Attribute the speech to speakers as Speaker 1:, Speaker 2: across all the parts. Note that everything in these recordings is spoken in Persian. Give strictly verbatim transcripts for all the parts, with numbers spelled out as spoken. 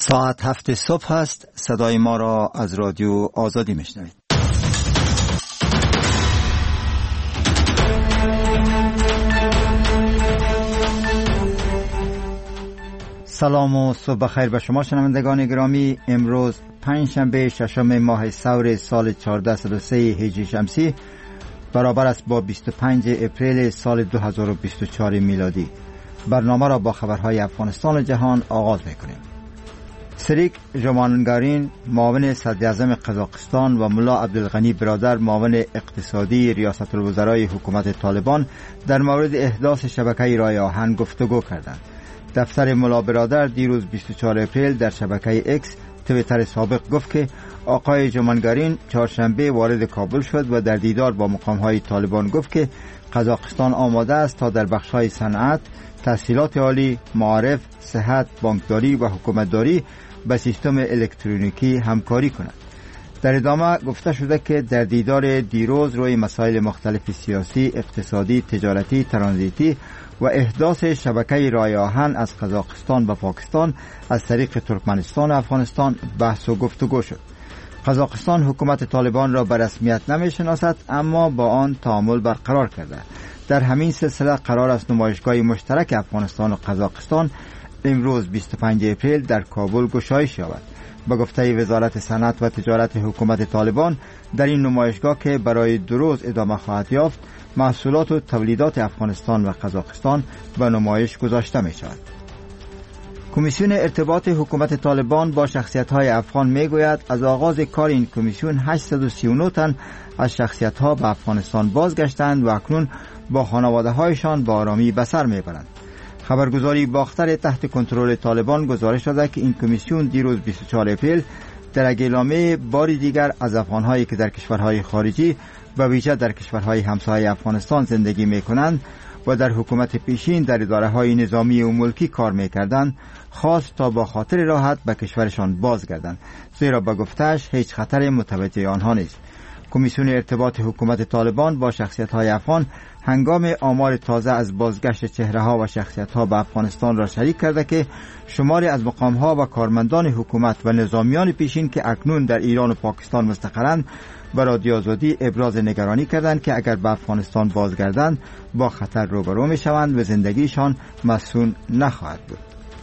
Speaker 1: ساعت هفت صبح است. صدای ما را از رادیو آزادی میشنوید. سلام و صبح بخیر به شما شنوندگان گرامی. امروز پنجشنبه ششم ماه ثور سال چهارصد و سه هجری شمسی برابر است با بیست و پنج اپریل سال دو هزار و بیست و چهار میلادی. برنامه را با خبرهای افغانستان و جهان آغاز میکنیم. سریک ژومانگارین معاون صدراعظم قزاقستان و ملا عبدالغنی برادر معاون اقتصادی ریاست الوزرای حکومت طالبان در مورد احداث شبکه راه آهن گفتگو کردند. دفتر ملا برادر دیروز بیست و چهار اپریل در شبکه اکس تویتر سابق گفت که آقای ژومانگارین چهارشنبه وارد کابل شد و در دیدار با مقام‌های طالبان گفت که قزاقستان آماده است تا در بخش‌های صنعت، تحصیلات عالی، معارف، صحت، بانکداری و حکومتداری به سیستم الکترونیکی همکاری کند. در ادامه گفته شده که در دیدار دیروز روی مسائل مختلف سیاسی، اقتصادی، تجارتی، ترانزیتی و احداث شبکه راه آهن از قزاقستان و پاکستان از طریق ترکمنستان و افغانستان بحث و گفتگو شد. قزاقستان حکومت طالبان را به رسمیت نمی‌شناسد، اما با آن تعامل برقرار کرده. در همین سلسله قرار است نمایشگاه مشترک افغانستان و قزاقستان امروز بیست و پنج اپریل در کابل گشایش یابد. به گفته وزارت صنعت و تجارت حکومت طالبان، در این نمایشگاه که برای دو روز ادامه خواهد یافت، محصولات و تولیدات افغانستان و قزاقستان به نمایش گذاشته می شود. کمیسیون ارتباط حکومت طالبان با شخصیت‌های افغان می‌گوید از آغاز کار این کمیسیون هشتصد و سی و نه تن از شخصیت‌ها به افغانستان بازگشتند و اکنون با خانواده‌هایشان با آرامی به سر می‌برند. خبرگزاری باختر تحت کنترل طالبان گزارش داده که این کمیسیون دیروز بیست و چهار اپریل در اعلامیه باری دیگر از افغان‌هایی که در کشورهای خارجی و ویژه در کشورهای همسایه افغانستان زندگی می‌کنند و در حکومت پیشین در اداره‌های نظامی و ملکی کار می‌کردند خواست تا با خاطر راحت به کشورشان بازگردند، زیرا به گفته‌اش هیچ خطر متوجه آنها نیست. کمیسیون ارتباط حکومت طالبان با شخصیت‌های افغان هنگام آمار تازه از بازگشت چهره‌ها و شخصیت‌ها به افغانستان را شریک کرده که شماری از مقام‌ها و کارمندان حکومت و نظامیان پیشین که اکنون در ایران و پاکستان مستقرند به رادیو آزادی ابراز نگرانی کردند که اگر به افغانستان بازگردند با خطر روبرو می‌شوند و زندگیشان مسئول نخواهد بود.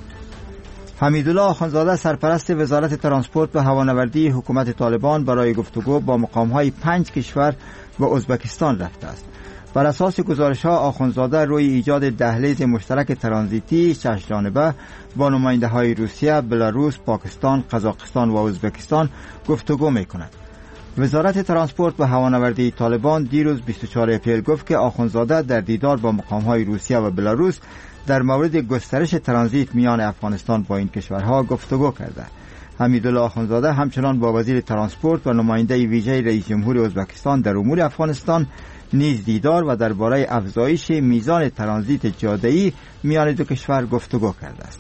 Speaker 1: حمیدالله آخوندزاده سرپرست وزارت ترانسپورت و هوانوردی حکومت طالبان برای گفتگو با مقام‌های پنج کشور و ازبکستان رفته است. بر اساس گزارش‌ها آخوندزاده روی ایجاد دهلیز مشترک ترانزیتی شش جانبه با نماینده‌های روسیه، بلاروس، پاکستان، قزاقستان و ازبکستان گفتگو می‌کند. وزارت ترانسپورت و هوانوردی طالبان دیروز بیست و چهار اپریل گفت که آخوندزاده در دیدار با مقام‌های روسیه و بلاروس در مورد گسترش ترانزیت میان افغانستان با این کشورها گفتگو کرده. حمیدالله آخوندزاده همچنان با وزیر ترانسپورت و نماینده ویژه رئیس جمهور ازبکستان در امور افغانستان نیز دیدار و درباره افزایش میزان ترانزیت جاده‌ای میان دو کشور گفتگو کرده است.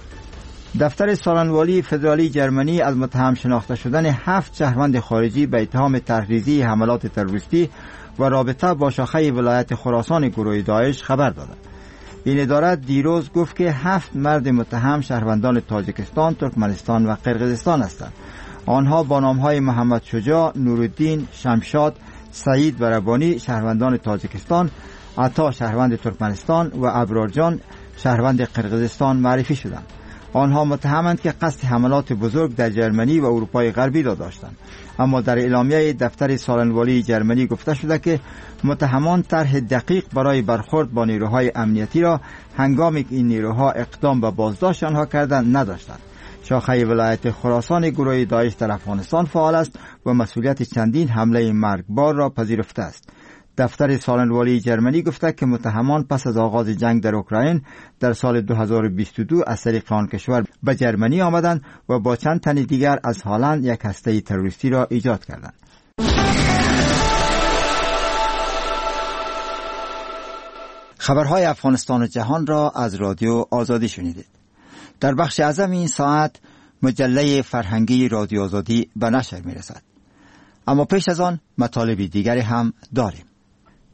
Speaker 1: دفتر سالنوالی فدرالی جرمنی از متهم شناخته شدن هفت شهروند خارجی به اتهام تحریضی حملات تروریستی و رابطه با شاخه ولایت خراسان گروه داعش خبر داده. این اداره دیروز گفت که هفت مرد متهم شهروندان تاجیکستان، ترکمنستان و قرقیزستان هستند. آنها با نام‌های محمد شجاع، نورالدین، شمشاد، سعید و ربانی شهروندان تاجیکستان، عطا شهروند ترکمنستان و ابرارجان شهروند قرقیزستان معرفی شدند. آنها متهمند که قصد حملات بزرگ در جرمنی و اروپای غربی را داشتند. اما در اعلامیه دفتر سالنوالی جرمنی گفته شده که متهمان طرح دقیق برای برخورد با نیروهای امنیتی را هنگامی که این نیروها اقدام به بازداشت آنها کردند نداشتند. شاخه ولایت خراسان گروه داعش در افغانستان فعال است و مسئولیت چندین حمله مرگبار را پذیرفته است. دفتر سالنوالی جرمنی گفته که متهمان پس از آغاز جنگ در اوکراین در سال دو هزار و بیست و دو از طریق آن کشور به جرمنی آمدند و با چند تن دیگر از هلند یک هسته تروریستی را ایجاد کردند. خبرهای افغانستان و جهان را از رادیو آزادی شنیدید. در بخش اعظم این ساعت مجله فرهنگی رادیو آزادی به نشر می رسد. اما پیش از آن مطالب دیگری هم داریم.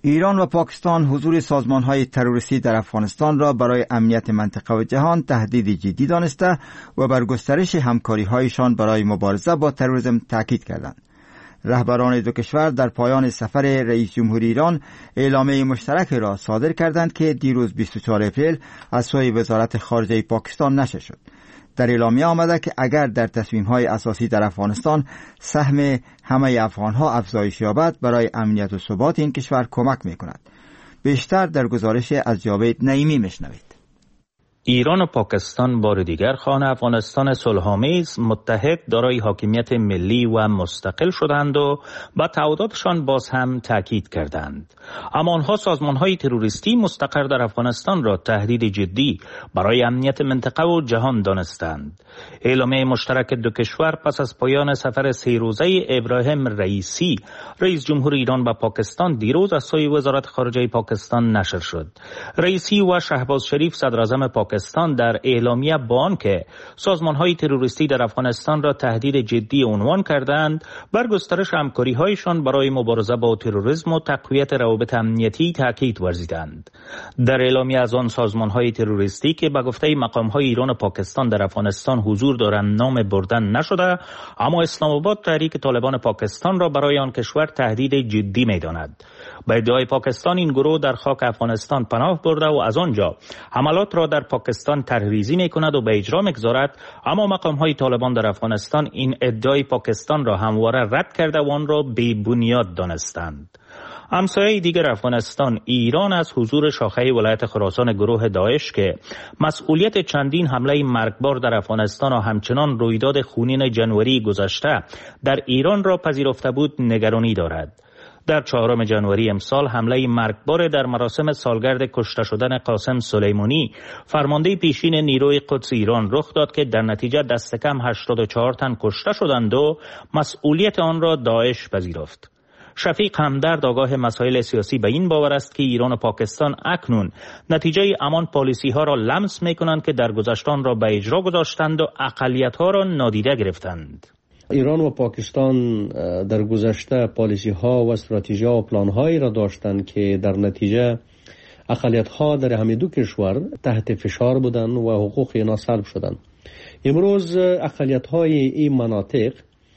Speaker 1: ایران و پاکستان حضور سازمان‌های تروریستی در افغانستان را برای امنیت منطقه و جهان تهدید جدی دانسته و بر گسترش همکاری‌هایشان برای مبارزه با تروریسم تاکید کردند. رهبران دو کشور در پایان سفر رئیس جمهور ایران اعلامیه مشترک را صادر کردند که دیروز بیست و چهارم اپریل از سوی وزارت خارجه پاکستان نشر شد. در اعلامیه آمده که اگر در تصمیم‌های اساسی در افغانستان سهم همه افغان‌ها افزایش یابد، برای امنیت و ثبات این کشور کمک می‌کند. بیشتر در گزارش از جاوید نعیمی میشنوید.
Speaker 2: ایران و پاکستان بار دیگر خواهان افغانستان صلح‌آمیز متحد دارای حاکمیت ملی و مستقل شدند و با تعهداتشان باز هم تاکید کردند. اما آنها سازمان‌های تروریستی مستقر در افغانستان را تهدید جدی برای امنیت منطقه و جهان دانستند. اعلامیه مشترک دو کشور پس از پایان سفر سه روزه ابراهیم رئیسی رئیس جمهور ایران به پاکستان دیروز از سوی وزارت خارجه پاکستان نشر شد. رئیسی و شهباز شریف صدراعظم پاکستان در اعلامیه بیان که سازمان‌های تروریستی در افغانستان را تهدید جدی عنوان کردند، بر گسترش همکاری‌هایشان برای مبارزه با تروریسم و تقویت روابط امنیتی تاکید ورزیدند. در اعلامیه از آن سازمان‌های تروریستی که به گفته مقام‌های ایران و پاکستان در افغانستان حضور دارند نام بردن نشده، اما اسلام آباد تحریک طالبان پاکستان را برای آن کشور تهدید جدی می‌داند. به ادعای پاکستان این گروه در خاک افغانستان پناه برده و از آنجا حملات را در پاکستان تحریزی می‌کند و به اجرا می‌گذارد، اما مقام‌های طالبان در افغانستان این ادعای پاکستان را همواره رد کرده و آن را بی بنیاد دانستند. همسایه دیگر افغانستان ایران از حضور شاخه ولایت خراسان گروه داعش که مسئولیت چندین حمله مرگبار در افغانستان و همچنان رویداد خونین جنوری گذشته در ایران را پذیرفته بود نگرانی دارد. در چهارم جنوری امسال حمله مرگبار در مراسم سالگرد کشته شدن قاسم سلیمانی فرمانده پیشین نیروی قدس ایران رخ داد که در نتیجه دست کم هشتاد و چهار تن کشته شدند و مسئولیت آن را داعش پذیرفت. شفیق همدرد آگاه مسائل سیاسی به این باور است که ایران و پاکستان اکنون نتیجه امان پالیسی ها را لمس می کنند که در گذشتان را به اجرا گذاشتند و اقلیت ها را نادیده گرفتند.
Speaker 3: ایران و پاکستان در گذشته پالیسی ها و استراتژی ها و پلان هایی را داشتند که در نتیجه اقلیت ها در همه دو کشور تحت فشار بودند و حقوق اینا سلب شدند. امروز اقلیت های این مناطق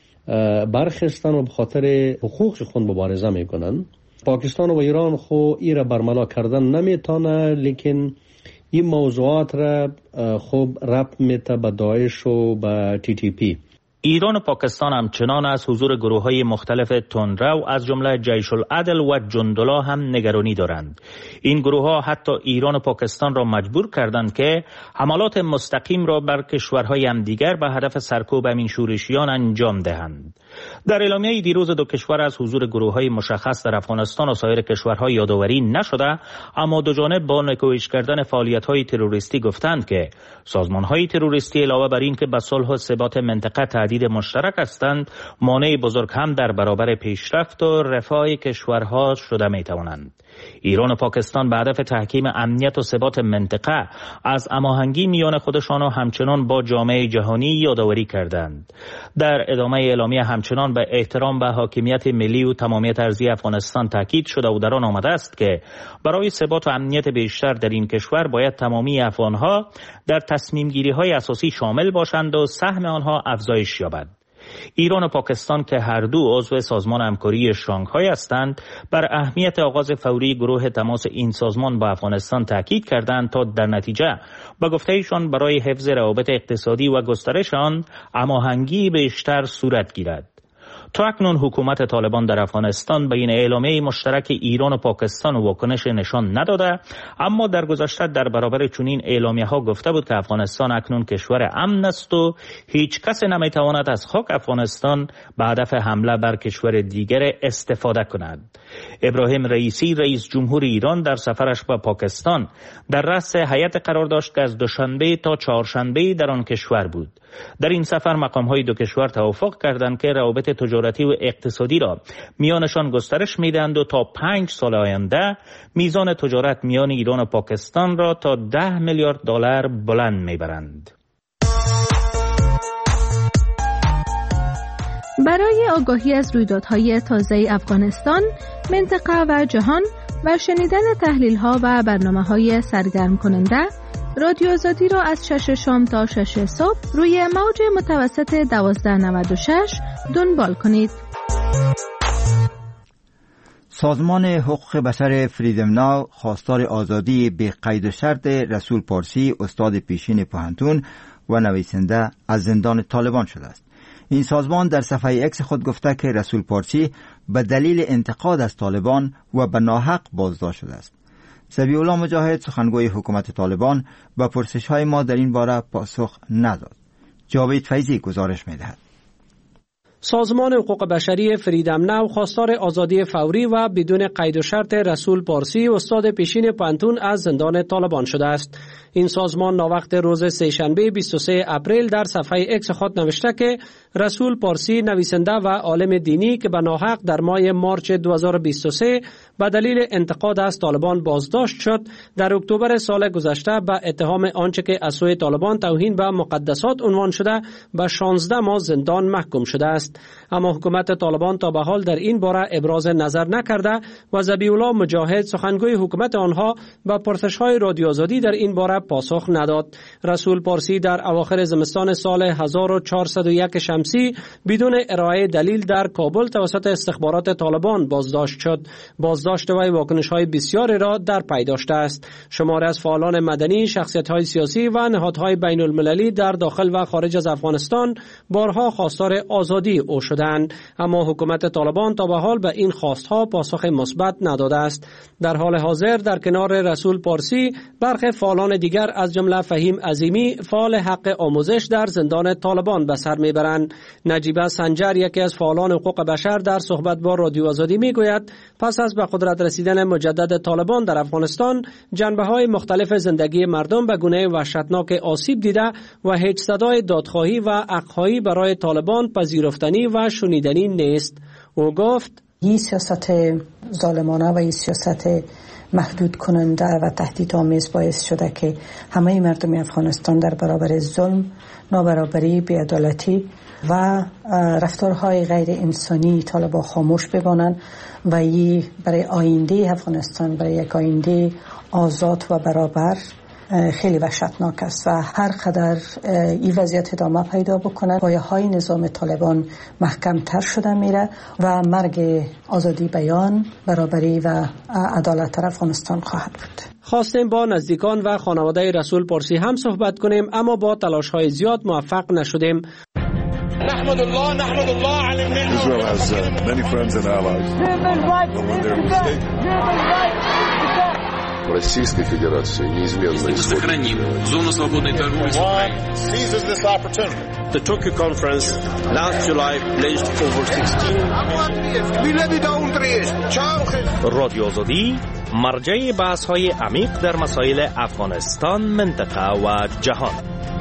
Speaker 3: برخستن و به خاطر حقوق خود مبارزه میکنن. پاکستان و ایران خو ای را برملا کردن نمیتونه، لیکن این موضوعات را خوب ربط میته به داعش و به تی تی پی.
Speaker 2: ایران و پاکستان همچنان از حضور گروه‌های مختلف تندرو از جمله جیش العدل و جندلا هم نگرانی دارند. این گروه‌ها حتی ایران و پاکستان را مجبور کردند که حملات مستقیم را بر کشورهای همدیگر به هدف سرکوب همین شورشیان انجام دهند. در اعلامیه دیروز دو کشور از حضور گروه‌های مشخص در افغانستان و سایر کشورها یادآوری نشده، اما دو جانب با نکوهش کردن فعالیت‌های تروریستی گفتند که سازمان‌های تروریستی علاوه بر این که به صلح و ثبات منطقه تهدید مشترک هستند، مانع بزرگ هم در برابر پیشرفت و رفاه کشورها شده می توانند. ایران و پاکستان به هدف تحکیم امنیت و ثبات منطقه از هماهنگی میان خودشان و همچنان با جامعه جهانی یادآوری کردند. در ادامه اعلامیه همچنان به احترام به حاکمیت ملی و تمامیت ارضی افغانستان تاکید شده و در آن آمده است که برای ثبات و امنیت بیشتر در این کشور باید تمامی افغانها در تصمیم گیری های اساسی شامل باشند و سهم آنها افزایش یابد. ایران و پاکستان که هر دو عضو سازمان همکاری شانگهای هستند، بر اهمیت آغاز فوری گروه تماس این سازمان با افغانستان تاکید کردند تا در نتیجه با گفته ایشان برای حفظ روابط اقتصادی و گسترش آن هماهنگی بیشتر صورت گیرد. تا اکنون حکومت طالبان در افغانستان به این اعلامیه مشترک ایران و پاکستان واکنش نشان نداده، اما در گذشته در برابر چنین اعلامیه ها گفته بود که افغانستان اکنون کشور امن است و هیچ کس نمیتواند از خاک افغانستان به هدف حمله بر کشور دیگر استفاده کند. ابراهیم رئیسی رئیس جمهور ایران در سفرش به پاکستان در رأس هیئت قرار داشت که از دوشنبه تا چهارشنبه در آن کشور بود. در این سفر مقام‌های دو کشور توافق کردند که روابط تجارتی و اقتصادی را میانشان گسترش میدهند و تا پنج سال آینده میزان تجارت میان ایران و پاکستان را تا ده میلیارد دلار بلند میبرند.
Speaker 4: برای آگاهی از رویدادهای تازه افغانستان، منطقه و جهان و شنیدن تحلیل‌ها و برنامه‌های سرگرم کننده، رادیو آزادی را از شش شام تا شش صبح روی موج متوسط دوازده نود و شش دنبال کنید.
Speaker 1: سازمان حقوق بشر فریدم ناو خواستار آزادی به قید و شرط رسول پارسی، استاد پیشین پوهنتون و نویسنده، از زندان طالبان شده است. این سازمان در صفحه اکس خود گفته که رسول پارسی به دلیل انتقاد از طالبان و به ناحق بازداشت شده است. ذبیح الله مجاهد، سخنگوی حکومت طالبان، به پرسش‌های ما در این باره پاسخ نداد. جاوید فیضی گزارش می‌دهد.
Speaker 5: سازمان حقوق بشری فریدم ناو خواستار آزادی فوری و بدون قید و شرط رسول پارسی، استاد پیشین پوهنتون، از زندان طالبان شده است. این سازمان ناوقت روز سه‌شنبه بیست و سه اپریل در صفحه اکس خود نوشته که رسول پارسی، نویسنده و عالم دینی که به ناحق در ماه مارچ دو هزار و بیست و سه به دلیل انتقاد از طالبان بازداشت شد، در اکتبر سال گذشته به اتهام آنچه که از سوی طالبان توهین به مقدسات عنوان شده به شانزده ماه زندان محکوم شده است. اما حکومت طالبان تا به حال در این باره ابراز نظر نکرده و ذبیح الله مجاهد، سخنگوی حکومت آنها، به پرسش‌های رادیو آزادی در این باره پاسخ نداد. رسول پارسی در اواخر زمستان سال هزار و چهارصد و یک شمسی بدون ارائه دلیل در کابل توسط استخبارات طالبان بازداشت شد. بازداشت وی واکنش‌های بسیاری را در پی داشته است. شماری از فعالان مدنی، شخصیت‌های سیاسی و نهادهای بین‌المللی در داخل و خارج از افغانستان بارها خواستار آزادی او شدند، اما حکومت طالبان تا به حال به این خواست‌ها پاسخ مثبت نداده است. در حال حاضر در کنار رسول پارسی برخی فعالان دیگر از جمله فهیم عظیمی، فعال حق آموزش، در زندان طالبان به سر میبرند. نجیبه سنجر، یکی از فعالان حقوق بشر، در صحبت با رادیو آزادی میگوید پس از به قدرت رسیدن مجدد طالبان در افغانستان، جنبه‌های مختلف زندگی مردم به گونه وحشتناک آسیب دیده و هیچ صدای دادخواهی و حق‌خواهی برای طالبان پذیرفتنی و شنیدنی نیست. او گفت:
Speaker 6: این سیاست ظالمانه و این سیاست محدود کننده و تهدیدآمیز باعث شده که همه مردم افغانستان در برابر ظلم، نابرابری، بی‌عدالتی و رفتارهای غیر انسانی طالبان خاموش بمانند و این برای آینده افغانستان، برای یک آینده آزاد و برابر، خیلی وحشتناک است و هر قدر این وضعیت ادامه پیدا بکنه، پایه‌های نظام طالبان محکم تر شده میره و مرگ آزادی بیان، برابری و عدالت در افغانستان خواهد بود.
Speaker 5: خواستیم با نزدیکان و خانواده رسول پارسی هم صحبت کنیم، اما با تلاش‌های زیاد موفق نشدیم.
Speaker 7: نحمد الله نحمد الله علی النعمة. Israel has uh, many friends and allies. But when they're mistaken, Российской Федерации неизменно
Speaker 8: сохраним зону свободной торговли с Украиной.
Speaker 7: Seizes this opportunity.
Speaker 9: The Tokyo conference last July pledged over sixteen.
Speaker 2: رادیو آزادی مرجع بحث‌های عمیق در مسائل افغانستان، منطقه و جهان.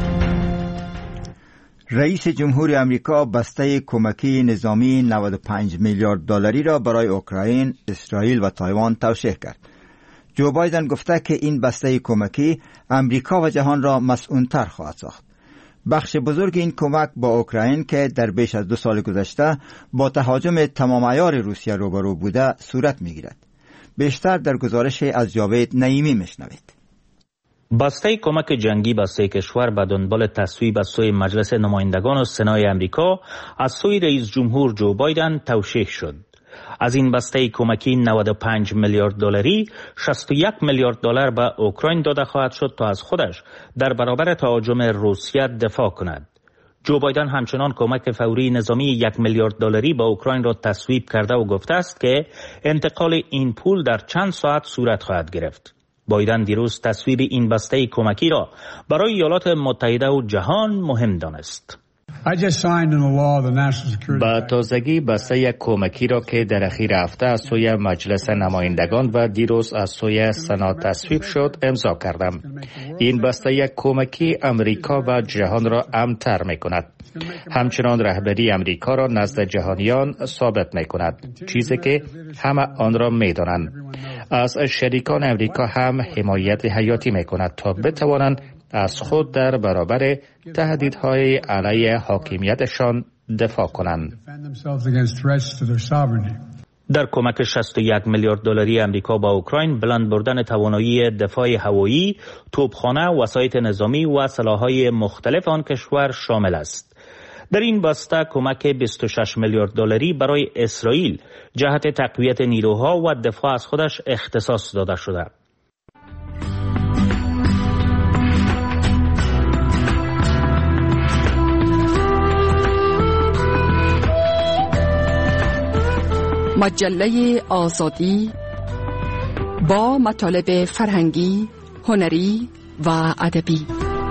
Speaker 1: رئیس جمهور امریکا بسته کمکی نظامی نود و پنج میلیارد دلاری را برای اوکراین، اسرائیل و تایوان توشیح کرد. جو بایدن گفته که این بسته کمکی امریکا و جهان را مسئول‌تر خواهد ساخت. بخش بزرگ این کمک با اوکراین که در بیش از دو سال گذشته با تهاجم تمام عیار روسیه روبرو بوده صورت می‌گیرد. بیشتر در گزارش از جاوید نعیمی میشنوید.
Speaker 2: بسته کمک جنگی بسته کشور به دنبال تصویب از سوی مجلس نمایندگان و سنای امریکا از سوی رئیس جمهور جو بایدن توشیح شد. از این بسته کمکی نود و پنج میلیارد دلاری، شصت و یک میلیارد دلار به اوکراین داده خواهد شد تا از خودش در برابر تهاجم روسیه دفاع کند. جو بایدن همچنان کمک فوری نظامی یک میلیارد دلاری به اوکراین را تصویب کرده و گفته است که انتقال این پول در چند ساعت صورت خواهد گرفت. بایدن دیروز تصویب این بسته کمکی را برای ایالات متحده و جهان مهم دانست.
Speaker 10: با تازگی بسته یک کمکی را که در اخیر هفته از سوی مجلس نمایندگان و دیروز از سوی سنا تصویب شد امضا کردم. این بسته یک کمکی امریکا و جهان را امن‌تر می کند. همچنان رهبری امریکا را نزد جهانیان ثابت می کند، چیزی که همه آن را می دانند. از شریکان امریکا هم حمایت حیاتی می کند تا بتوانند از خود در برابر تهدیدهای علیه حاکمیتشان دفاع کنند.
Speaker 2: در کمک شصت و یک میلیارد دلاری امریکا با اوکراین بلند بردن توانایی دفاع هوایی، توپخانه، وسایط نظامی و سلاح‌های مختلف آن کشور شامل است. در این بسته کمک بیست و شش میلیارد دلاری برای اسرائیل جهت تقویت نیروها و دفاع از خودش اختصاص داده شده.
Speaker 11: مجله آزادی با مطالب فرهنگی، هنری و ادبی.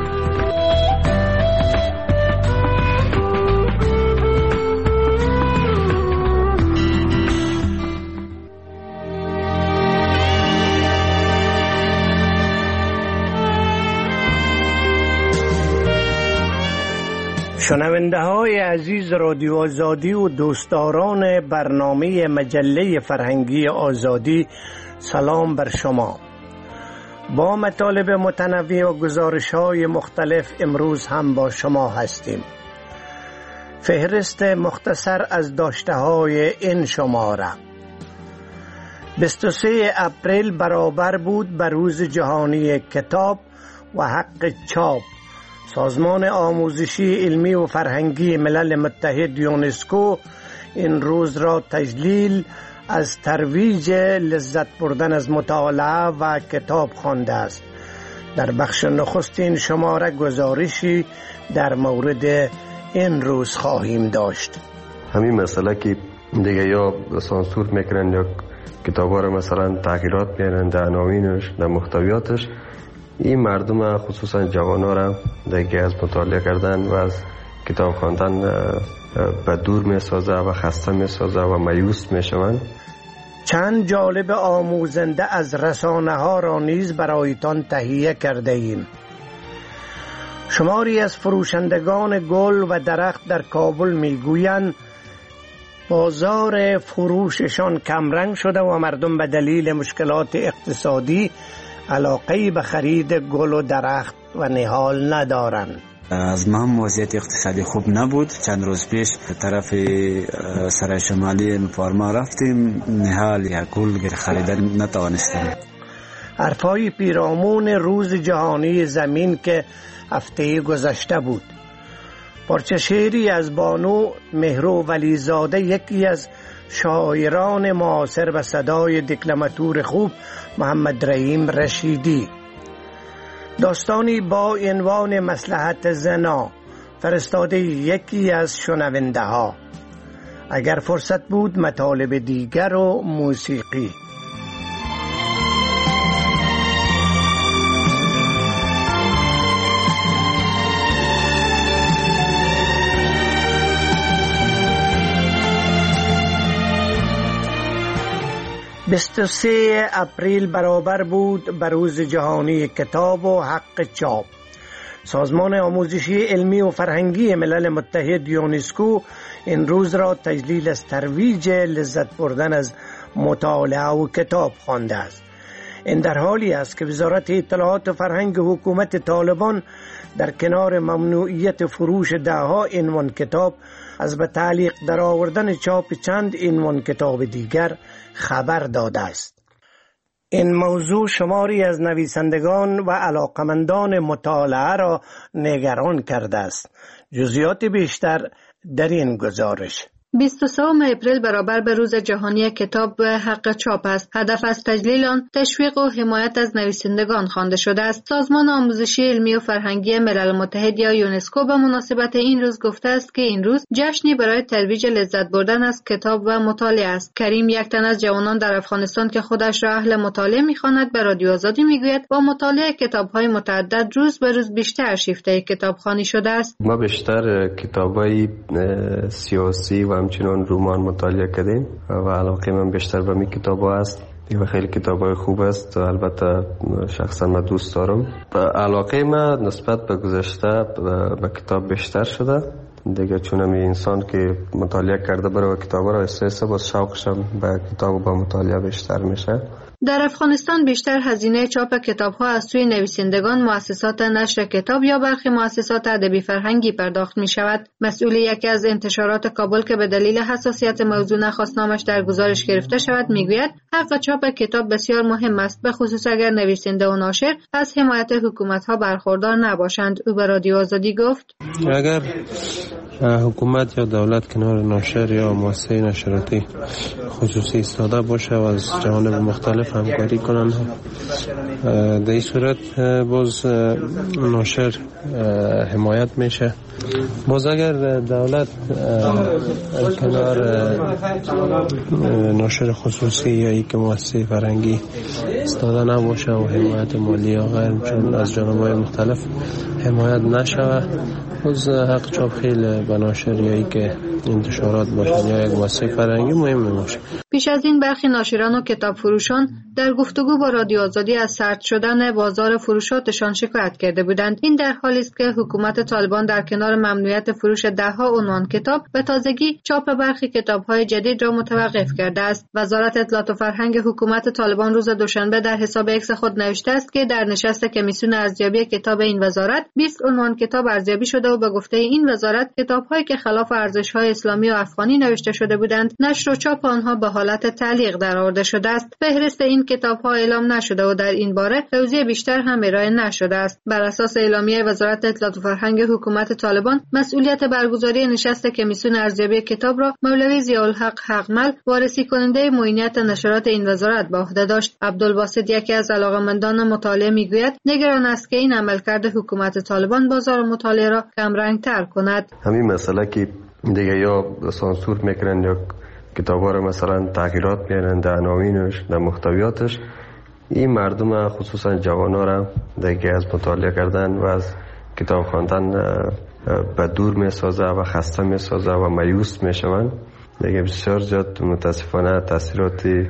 Speaker 12: شنونده های عزیز رادیو آزادی و دوستداران برنامه مجله فرهنگی آزادی، سلام بر شما. با مطالب متنوع و گزارش های مختلف امروز هم با شما هستیم. فهرست مختصر از داشته های این شماره: بیست و سه اپریل برابر بود به روز جهانی کتاب و حق چاپ. سازمان آموزشی علمی و فرهنگی ملل متحد یونسکو این روز را تجلیل از ترویج لذت بردن از مطالعه و کتاب خوانده است. در بخش نخست این شماره گزارشی در مورد این روز خواهیم داشت.
Speaker 13: همین مسئله که دیگه یا سانسور میکنن یا کتابا را مثلا تغییرات میارن در عناوینش، در محتویاتش، این مردم خصوصا جوانان را دیگه از مطالعه کردن و از کتاب خواندن به دور میسازه و خسته میسازه و مایوس میشوند.
Speaker 12: چند جالب آموزنده از رسانه ها را نیز برایتان تهیه کرده ایم. شماری از فروشندگان گل و درخت در کابل میگویند بازار فروششان کمرنگ شده و مردم به دلیل مشکلات اقتصادی علاقه به خرید گل و درخت و نهال ندارند.
Speaker 14: از ما هم وضعیت اقتصادی خوب نبود. چند روز پیش طرف سرای شمالی فارما رفتیم، نهال یا گل خریدن نتوانستیم.
Speaker 12: حرفای پیرامون روز جهانی زمین که هفته گذشته بود. پارچه شعری از بانو مهرو ولیزاده، یکی از شاعران معاصر و صدای دکلماتور خوب محمد رحیم رشیدی. داستانی با عنوان مصلحت زنا، فرستاده یکی از شنونده ها. اگر فرصت بود مطالب دیگر و موسیقی. بیست و سه اپریل برابر بود به روز جهانی کتاب و حق چاپ. سازمان آموزشی علمی و فرهنگی ملل متحد یونسکو این روز را تجلیل از ترویج لذت بردن از مطالعه و کتاب خوانده است. این در حالی است که وزارت اطلاعات و فرهنگ حکومت طالبان در کنار ممنوعیت فروش دهها عنوان کتاب از به تعلیق در آوردن چاپ چند عنوان کتاب دیگر خبر داده است. این موضوع شماری از نویسندگان و علاقمندان مطالعه را نگران کرده است. جزئیات بیشتر در این گزارش.
Speaker 4: بیست و سه اپریل برابر به روز جهانی کتاب و حق چاپ است. هدف از تجلیل آن تشویق و حمایت از نویسندگان خوانده شده است. سازمان آموزشی علمی و فرهنگی ملل متحد یا یونسکو به مناسبت این روز گفته است که این روز جشنی برای ترویج لذت بردن از کتاب و مطالعه است. کریم، یک تن از جوانان در افغانستان که خودش را اهل مطالعه می‌خواند، به رادیو آزادی میگوید با مطالعه کتاب‌های متعدد روز به روز بیشتر شیفته کتابخوانی شده است.
Speaker 13: ما بیشتر کتاب‌های سیاسی و همچنان رمان مطالعه کردیم و علاقه من بیشتر به می کتاب ها است و خیلی کتاب های خوب است. البته شخصا من دوست دارم. علاقه من نسبت به گذشته به کتاب بیشتر شده دیگه، چون همی انسان که مطالعه کرده برای کتاب را احساس باز شوقشم به کتاب و به مطالعه بیشتر میشه.
Speaker 4: در افغانستان بیشتر هزینه چاپ کتاب‌ها از سوی نویسندگان، مؤسسات نشر کتاب یا برخی مؤسسات ادبی فرهنگی پرداخت می‌شود. مسئول یکی از انتشارات کابل که به دلیل حساسیت موضوع نخواست نامش در گزارش گرفته شود میگوید حق چاپ کتاب بسیار مهم است، به خصوص اگر نویسنده و ناشر از حمایت حکومت‌ها برخوردار نباشند. او به رادیو آزادی گفت
Speaker 15: اگر حکومت یا دولت کنار ناشر یا مؤسسه نشراتی خصوصی ایستاده باشه و از جوانب مختلف همکاری کنند، در این صورت باز ناشر حمایت میشه. باز اگر دولت کنار ناشر خصوصی یا یک مؤسسه فرهنگی ایستاده نباشه و حمایت مالی یا غیر چون از جانب‌های مختلف حمایت نشود، باز حق چاپ خیلی به ناشر یا یک انتشارات باشن یا یک مؤسسه فرهنگی مهم باشه.
Speaker 4: پیش از این برخی ناشران و کتاب فروشان در گفتگو با رادیو آزادی از سرد شدن بازار فروشاتشان شکایت کرده بودند. این در حالی است که حکومت طالبان در کنار ممنوعیت فروش دهها عنوان کتاب به تازگی چاپ برخی کتاب‌های جدید را متوقف کرده است. وزارت اطلاعات و فرهنگ حکومت طالبان روز دوشنبه در حساب ایکس خود نوشته است که در نشست کمیسیون ارزیابی کتاب این وزارت بیست عنوان کتاب ارزیابی شده و به گفته این وزارت کتاب‌هایی که خلاف ارزش‌های اسلامی و افغانی نوشته شده بودند نشر و چاپ آنها به حالت تعلیق درآورده شده است. فهرست این کتاب‌ها اعلام نشده و در این باره توضیح بیشتر هم ارائه نشده است. بر اساس اعلامیه وزارت اطلاعات و فرهنگ حکومت طالبان مسئولیت برگزاری نشست کمیسیون ارزیابی کتاب را مولوی ضیاءالحق حقمل وارسی کننده معینیت نشرات این وزارت به عهده داشت. عبدالباسط یکی از علاقه‌مندان مطالعه میگوید نگران است که این عملکرد حکومت طالبان بازار مطالعه را کمرنگ‌تر کند.
Speaker 13: همین مسئله که دیگه یا سانسور میکنن یا کتابا رو مثلا تغییرات میارن در عناوینش در محتویاتش، این مردم خصوصا جوانا را دیگه از مطالعه کردن و از کتاب خواندن به دور میسازه و خسته میسازه و مایوس میشون. دیگه بسیار زیاد متاسفانه تاثیراتی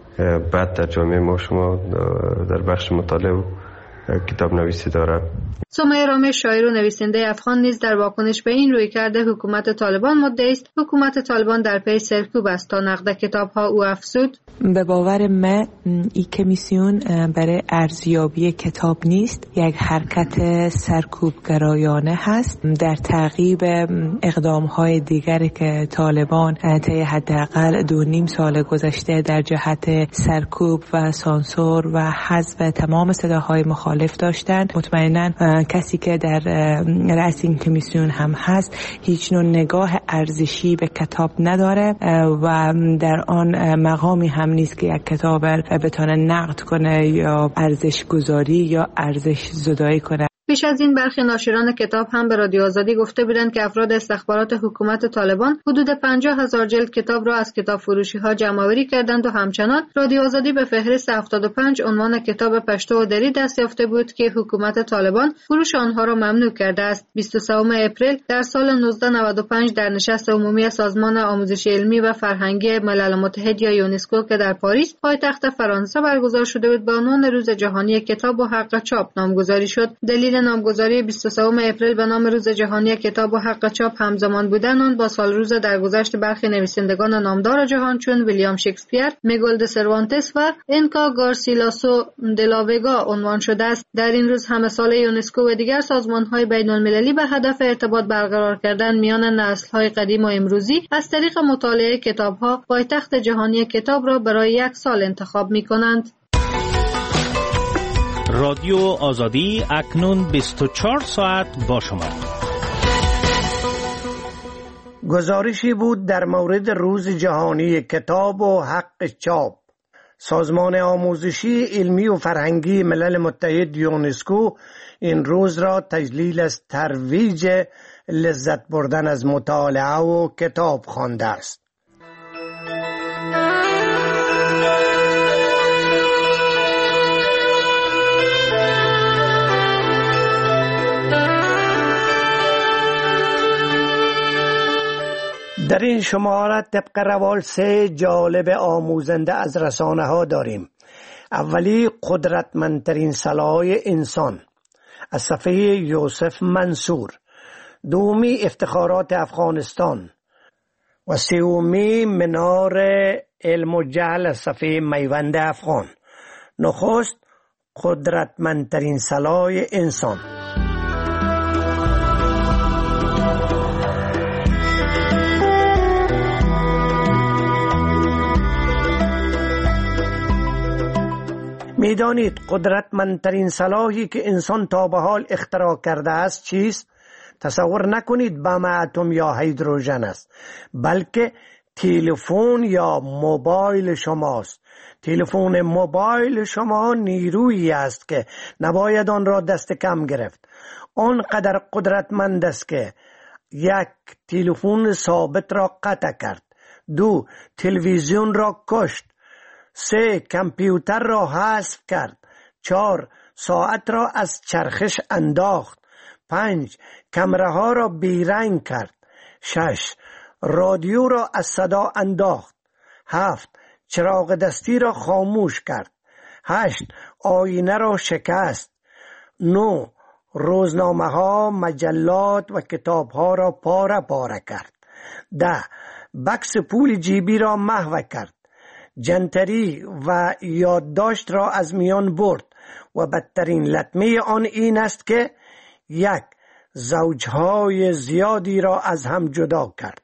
Speaker 13: بد در جامعه ما شما در بخش مطالعه و کتاب نویسی داره.
Speaker 4: سمیه رامش شاعر و نویسنده افغان نیز در واکنش به این رویکرد حکومت طالبان مدعی است حکومت طالبان در پی سرکوب است تا نقد کتاب‌ها. او افزود
Speaker 16: به باور من این کمیسیون برای ارزیابی کتاب نیست، یک حرکت سرکوبگرایانه هست در تعقیب اقدام‌های دیگری که طالبان طی حداقل دو نیم سال گذشته در جهت سرکوب و سانسور و حذف تمام صداهای مخالف داشتند. مطمئناً کسی که در رأس این کمیسیون هم هست هیچ نوع نگاه ارزشی به کتاب نداره و در آن مقامی هم نیست که یک کتاب بتونه نقد کنه یا ارزش گذاری یا ارزش زدایی کنه.
Speaker 4: پیش از این برخی ناشران کتاب هم به رادیو آزادی گفته بودند که افراد استخبارات حکومت طالبان حدود پنجاه هزار جلد کتاب را از کتاب فروشی ها جمع‌آوری کردند و همچنان رادیو آزادی به فهرست هفتاد و پنج عنوان کتاب پشتو و دری دست یافته بود که حکومت طالبان فروش آنها را ممنوع کرده است. بیست و سوم اپریل در سال نوزده نود و پنج در نشست عمومی سازمان آموزش علمی و فرهنگی ملل متحد یا یونسکو که در پاریس پایتخت فرانسه برگزار شده بود به عنوان روز جهانی کتاب و حق چاپ نامگذاری شد. دلیل نامگذاری بیست و سوم اپریل به نام روز جهانی کتاب و حق چاپ همزمان بودن آن با سال روز درگذشت برخی نویسندگان نامدار جهان چون ویلیام شکسپیر، میگل د سروانتس و انکا گارسیلاسو دلاوگا عنوان شده است. در این روز همه سال یونسکو و دیگر سازمان‌های بین‌المللی به هدف ارتباط برقرار کردن میان نسل‌های قدیم و امروزی از طریق مطالعه کتاب‌ها پایتخت جهانی کتاب را برای یک سال انتخاب می‌کنند.
Speaker 2: رادیو آزادی اکنون بیست و چهار ساعت با شما.
Speaker 12: گزارشی بود در مورد روز جهانی کتاب و حق چاپ. سازمان آموزشی علمی و فرهنگی ملل متحد یونسکو این روز را تجلیل از ترویج لذت بردن از مطالعه و کتاب خوانده است. در این شماره طبق روال سه جالب آموزنده از رسانه ها داریم. اولی قدرتمندترین سلاح انسان از صفحه یوسف منصور، دومی افتخارات افغانستان و سومی منار علم و جهل از صفحه میوند افغان. نخست قدرتمندترین سلاح انسان. میدانید قدرتمندترین سلاحی که انسان تا به حال اختراع کرده است چیست؟ تصور نکنید بم اتم یا هیدروژن است، بلکه تلفن یا موبایل شماست. تلفن موبایل شما نیرویی است که نباید آن را دست کم گرفت. آنقدر قدرتمند است که یک، تلفن ثابت را قطع کرد. دو، تلویزیون را کشت. سه، کامپیوتر را حذف کرد. چهار، ساعت را از چرخش انداخت. پنج، کمره ها را بیرنگ کرد. شش، رادیو را از صدا انداخت. هفت، چراغ دستی را خاموش کرد. هشت، آینه را شکست. نو، روزنامه ها، مجلات و کتاب ها را پاره پاره کرد. ده، بکس پول جیبی را محو کرد. جنتری و یادداشت را از میان برد و بدترین لطمه آن این است که یک، زوجهای زیادی را از هم جدا کرد.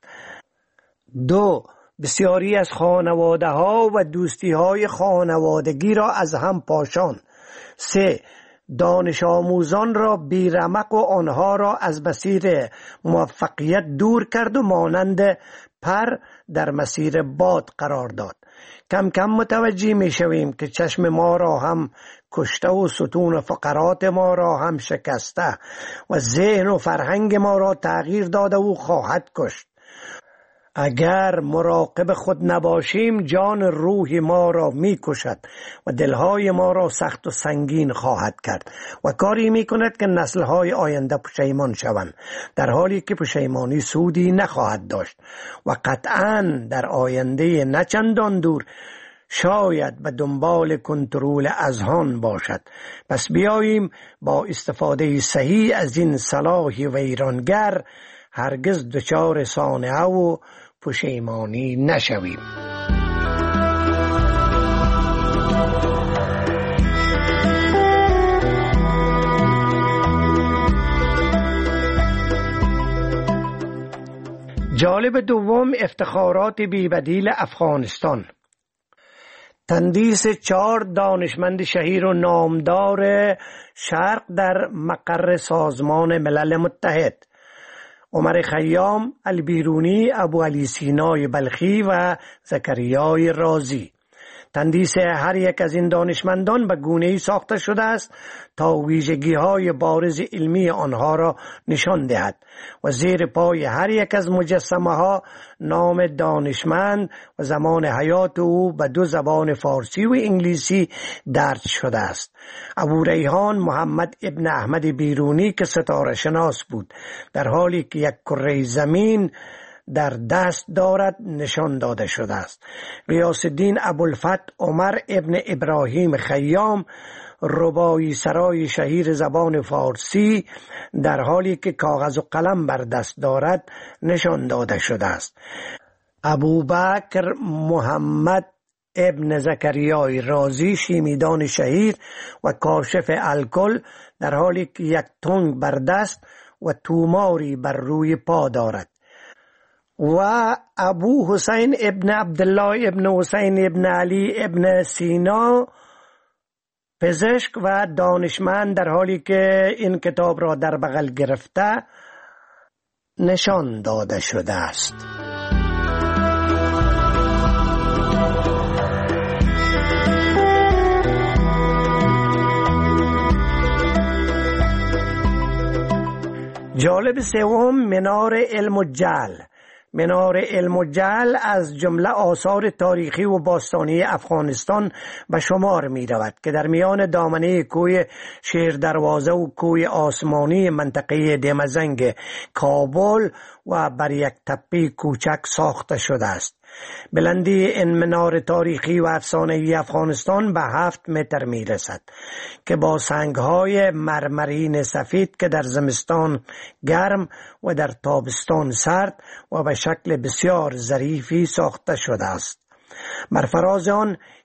Speaker 12: دو، بسیاری از خانواده ها و دوستی های خانوادگی را از هم پاشاند. سه، دانش آموزان را بیرمق و آنها را از مسیر موفقیت دور کرد و مانند پر در مسیر باد قرار داد. کم کم متوجه می شویم که چشم ما را هم کشته و ستون فقرات ما را هم شکسته و ذهن و فرهنگ ما را تغییر داده و خواهد کشت. اگر مراقب خود نباشیم جان روح ما را می کشد و دلهای ما را سخت و سنگین خواهد کرد و کاری می کند که نسلهای آینده پشیمان شوند، در حالی که پشیمانی سودی نخواهد داشت و قطعاً در آینده نچندان دور شاید به دنبال کنترل اذهان باشد. پس بیاییم با استفاده صحیح از این سلاح ویرانگر هرگز دچار صانعه و پشیمانی نشویم. جالب دوم، افتخارات بی‌بدیل افغانستان. تندیس چهار دانشمند شهیر و نامدار شرق در مقر سازمان ملل متحد: عمر خیام، البیرونی، ابو علی سینای بلخی و زکریای رازی. تندیس هر یک از این دانشمندان به گونه‌ای ساخته شده است تا ویژگی‌های بارز علمی آنها را نشان دهد و زیر پای هر یک از مجسمه‌ها نام دانشمند و زمان حیات او به دو زبان فارسی و انگلیسی درج شده است. ابو ریحان محمد ابن احمد بیرونی که ستاره شناس بود، در حالی که یک کره زمین در دست دارد نشان داده شده است. غیاث الدین ابوالفتح عمر ابن ابراهیم خیام، رباعی سرای شهیر زبان فارسی، در حالی که کاغذ و قلم بر دست دارد نشان داده شده است. ابوبکر محمد ابن زکریای رازی، شیمیدان شهیر و کاشف الکل، در حالی که یک تنگ بر دست و توماری بر روی پا دارد. و ابو حسین ابن عبدالله ابن حسین ابن علی ابن سینا، پزشک و دانشمند، در حالی که این کتاب را در بغل گرفته نشان داده شده است. جالب سوم، منار علم و جهل. منار علم و جهل از جمله آثار تاریخی و باستانی افغانستان به شمار می رود که در میان دامنه کوه شیر دروازه و کوه آسمانی منطقه دمزنگ کابل و بر یک تپه کوچک ساخته شده است. بلندی این منار تاریخی و افسانه‌ای افغانستان به هفت متر می رسد که با سنگ‌های مرمرین سفید که در زمستان گرم و در تابستان سرد و به شکل بسیار ظریفی ساخته شده است. بر فراز آن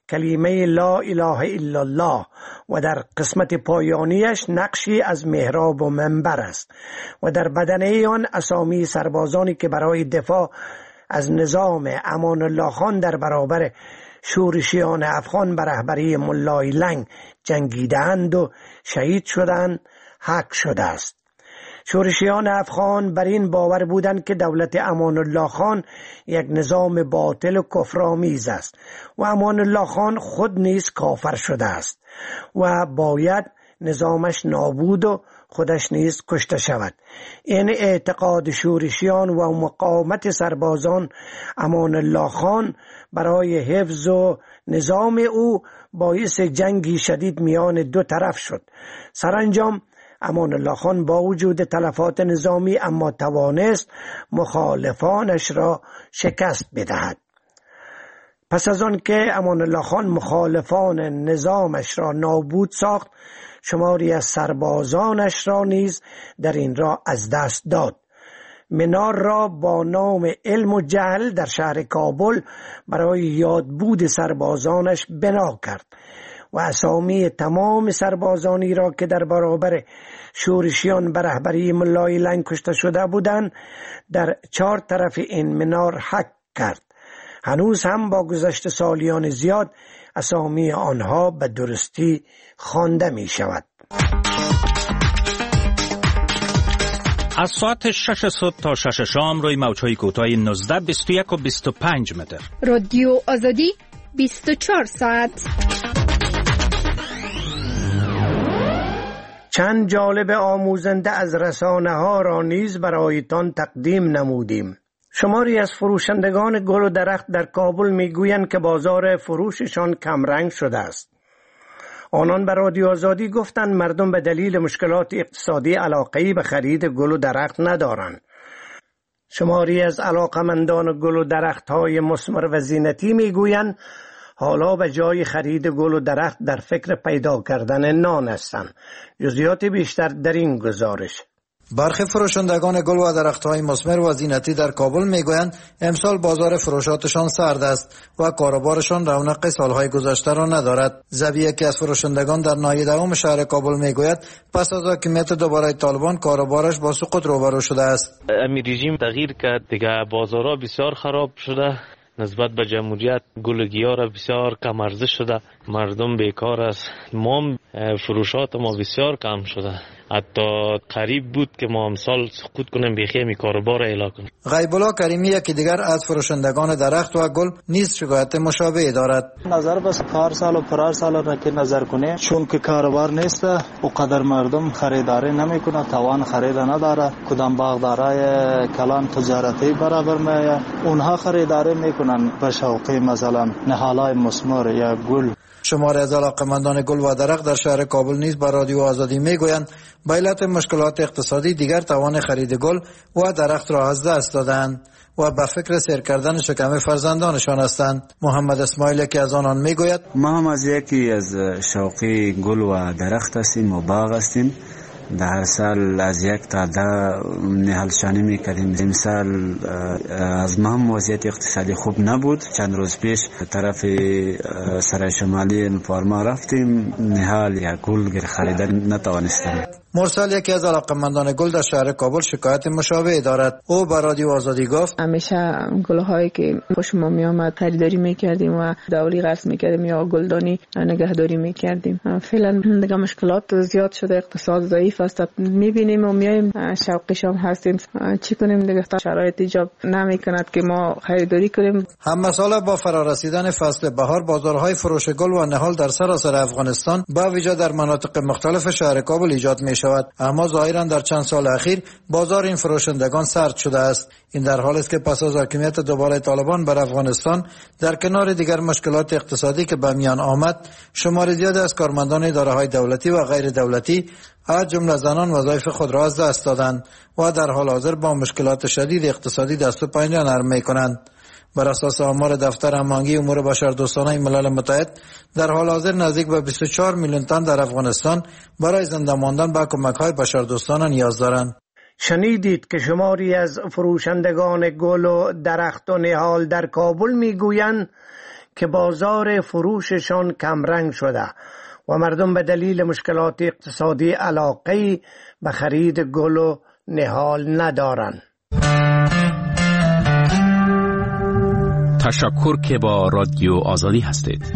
Speaker 12: کلمه لا اله الا الله و در قسمت پایانیش نقشی از محراب و منبر است و در بدنه آن اسامی سربازانی که برای دفاع از نظام امان الله خان در برابر شورشیان افغان به رهبری ملای لنگ جنگیدند و شهید شدند حک شده است. شورشیان افغان بر این باور بودند که دولت امان الله خان یک نظام باطل و کفرآمیز است و امان الله خان خود نیز کافر شده است و باید نظامش نابود و خودش نیز کشته شود. این اعتقاد شورشیان و مقاومت سربازان امان الله خان برای حفظ و نظام او باعث جنگی شدید میان دو طرف شد. سرانجام امان الله خان با وجود تلفات نظامی اما توانست مخالفانش را شکست بدهد. پس از آن که امان الله خان مخالفان نظامش را نابود ساخت، شماری از سربازانش را نیز در این راه از دست داد. منار را با نام علم و جهل در شهر کابل برای یادبود سربازانش بنا کرد و اسامی تمام سربازانی را که در برابر شورشیان به رهبری ملای لنگ کشته شده بودند در چهار طرف این منار حک کرد. هنوز هم با گذشت سالیان زیاد اسامی آنها به درستی خوانده می شود.
Speaker 2: از ساعت شش صبح تا شش شام روی موج‌های کوتاه نوزده، بیست و یک و بیست و پنج متر.
Speaker 17: رادیو آزادی بیست و چهار ساعت.
Speaker 12: چند جالب آموزنده از رسانه ها را نیز برایتان تقدیم نمودیم. شماری از فروشندگان گل و درخت در کابل میگویند که بازار فروششان کمرنگ شده است. آنان به رادیو آزادی گفتند مردم به دلیل مشکلات اقتصادی علاقه‌ای به خرید گل و درخت ندارند. شماری از علاقمندان گل و درخت‌های مثمر و زینتی میگویند حالا به جای خرید گل و درخت در فکر پیدا کردن نان هستند. جزئیات بیشتر در این گزارش.
Speaker 18: برخی فروشندگان گل و درخت‌های مثمر و زینتی در کابل میگویند امسال بازار فروشاتشان سرد است و کاروبارشان رونق سالهای گذشته را ندارد. زبی یکی از فروشندگان در ناحیه دوم شهر کابل میگوید پس از حاکمیت دوباره طالبان کاروبارش با سقوط روبرو شده است.
Speaker 19: امی رژیم تغییر کرد، دیگه بازارها بسیار خراب شده. نسبت به جمهوریت گل گیاه را بسیار کم ارزش شده، مردم بیکار است، ما فروشات ما بسیار کم شده. حتی قریب بود که ما امسال سقوط کنیم بخیم کاروبار اعلام کنیم.
Speaker 18: غیب الله کریمی یکی دیگر از فروشندگان درخت و گل نیز شکایت مشابه دارد.
Speaker 20: نظر بس پار سال و پرار سال را که نظر کنه، چون که کاروبار نیست و قدر مردم خریداری نمیکنه، توان خرید نداره. کدام باغدارای کلان تجارتی برابر میه، اونها خریداری میکنن به شوقی مثلا نهالای مثمر یا گل.
Speaker 18: شماری از علاقمندان گل و درخت در شهر کابل نیز به رادیو آزادی میگویند به علت مشکلات اقتصادی دیگر توان خرید گل و درخت را از دست دادند و به فکر سیر کردن شکم فرزندانشان هستند. محمد اسماعیل که از آنان میگوید
Speaker 14: ما هم از یکی از شوقی گل و درخت هستیم و باغ هستیم. در هر سال از یک تا ده نهالشانی میکردیم. امسال از ما هم وضعیت اقتصادی خوب نبود. چند روز پیش طرف سرای شمالی الفارما رفتیم، نهال یا گل خریدن نتوانستیم.
Speaker 18: مرسل یکی از علاقمندان گل در شهر کابل شکایت مشابه دارد. او به رادیو آزادی گفت
Speaker 16: همیشه گل‌هایی که خوش ما میآمد خریداری میکردیم و دوری قرض میکردیم یا گلدانی نگهداری میکردیم. فعلا دیگه مشکلات زیاد شده، اقتصاد ضعیف است. میبینیم و میایم شوقی شام هستیم، چی کنیم دیگه شرایط ایجاب نمیکند که ما خریداری کنیم.
Speaker 18: هم مساله با فرارسیدن فصل بهار بازارهای فروش گل و نهال در سراسر افغانستان با ویژه در مناطق مختلف شهر کابل ایجاد می شود. اما ظاهرا در چند سال اخیر بازار این فروشندگان سرد شده است. این در حالی است که پس از حاکمیت دوباره طالبان بر افغانستان در کنار دیگر مشکلات اقتصادی که به میان آمد، شمار زیادی از کارمندان اداره‌های دولتی و غیر دولتی از جمله زنان وظایف خود را از دست دادند و در حال حاضر با مشکلات شدید اقتصادی دست و پنجه نرم می‌کنند. بر اساس آمار دفتر هماهنگی امور بشردوستانه ملل متحد در حال حاضر نزدیک به بیست و چهار میلیون تن در افغانستان برای زنده ماندن به کمک‌های بشردوستانه نیاز دارند.
Speaker 12: شنیدید که شماری از فروشندگان گل و درخت و نهال در کابل میگویند که بازار فروششان کمرنگ شده و مردم به دلیل مشکلات اقتصادی علاقه به خرید گل و نهال ندارند.
Speaker 21: تشکر که با رادیو آزادی هستید.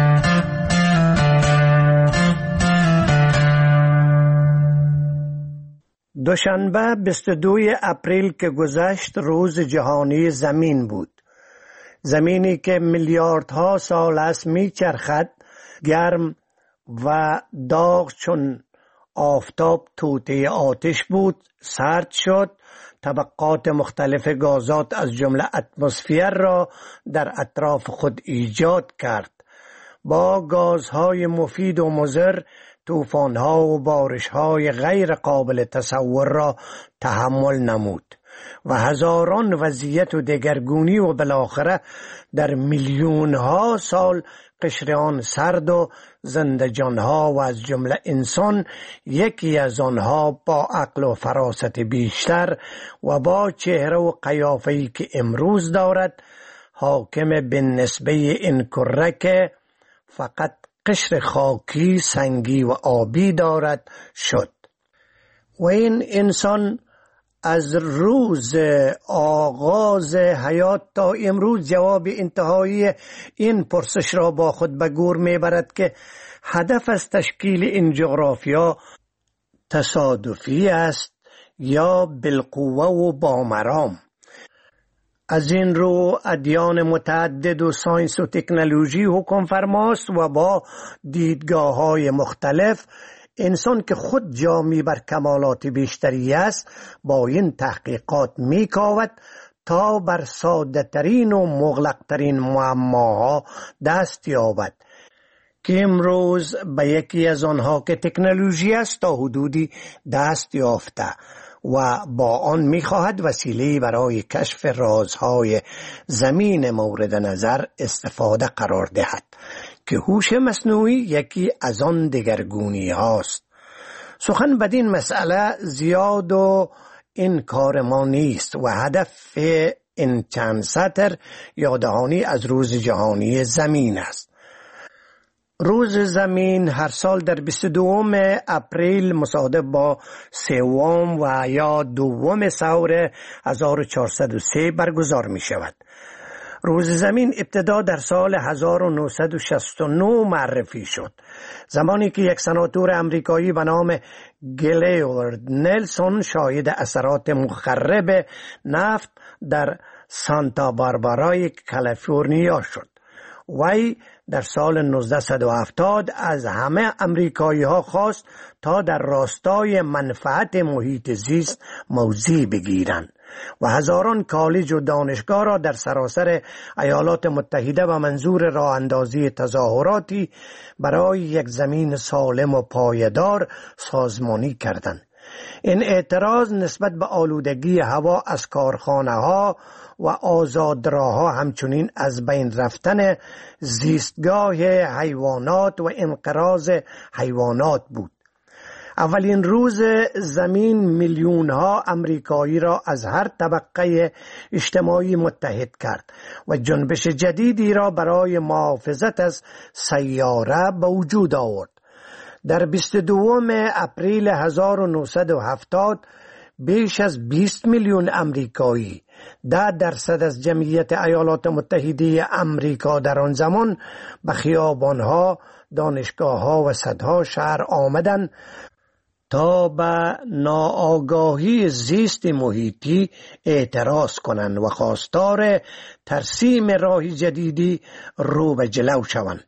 Speaker 12: دوشنبه بیست و دوم اپریل که گذشت روز جهانی زمین بود. زمینی که میلیاردها سال است میچرخد، گرم و داغ چون آفتاب توطئه آتش بود، سرد شد، طبقات مختلف گازات از جمله اتمسفر را در اطراف خود ایجاد کرد. با گازهای مفید و مضر طوفان‌ها و بارش‌های غیر قابل تصور را تحمل نمود و هزاران وضعیت و دگرگونی و بالاخره در میلیون‌ها سال قشر آن سرد و زنده جانها و از جمله انسان یکی از آنها با عقل و فراست بیشتر و با چهره و قیافه‌ای که امروز دارد، حاکم به نسبه این کره که فقط قشر خاکی، سنگی و آبی دارد شد. و این انسان از روز آغاز حیات تا امروز جواب انتهایی این پرسش را با خود به گور میبرد که هدف از تشکیل این جغرافیا تصادفی است یا بالقوه و با مرام. از این رو ادیان متعدد و ساینس و تکنولوژی حکم فرماست و با دیدگاه های مختلف انسان که خود جامی بر کمالات بیشتری است با این تحقیقات میکاود تا بر ساده ترین و مغلق ترین معماها دست یابد که امروز به یکی از آنها که تکنولوژی است تا حدودی دست یافته و با آن میخواهد وسیله برای کشف رازهای زمین مورد نظر استفاده قرار دهد که هوش مصنوعی یکی از آن دگرگونی هاست. سخن بدین مسئله زیاد و این کار ما نیست و هدف این چند سطر یاددهانی از روز جهانی زمین است. روز زمین هر سال در بیست و دوم اپریل مصادف با سوم و یا دوم سور هزار و چهارصد و سه برگزار می شود. روز زمین ابتدا در سال هزار و نهصد و شصت و نه معرفی شد، زمانی که یک سناتور امریکایی به نام گلیورد نلسون شاهد اثرات مخرب نفت در سانتا باربارای کالیفرنیا شد. وی در سال نوزده و هفتاد از همه امریکایی ها خواست تا در راستای منفعت محیط زیست موضع بگیرند و هزاران کالج و دانشگاه را در سراسر ایالات متحده و منظور راه اندازی تظاهراتی برای یک زمین سالم و پایدار سازمانی کردند. این اعتراض نسبت به آلودگی هوا از کارخانه ها و آزادراها همچنین از بین رفتن زیستگاه حیوانات و انقراض حیوانات بود. اولین روز زمین میلیون ها امریکایی را از هر طبقه اجتماعی متحد کرد و جنبش جدیدی را برای محافظت از سیاره به وجود آورد. در بیست و دوم اپریل هزار و نهصد و هفتاد بیش از بیست میلیون امریکایی، ده درصد از جمعیت ایالات متحده امریکا در آن زمان، به خیابانها، دانشگاهها و صدها شهر آمدند تا به ناآگاهی زیست محیطی اعتراض کنند و خواستار ترسیم راه جدیدی رو به جلو شوند.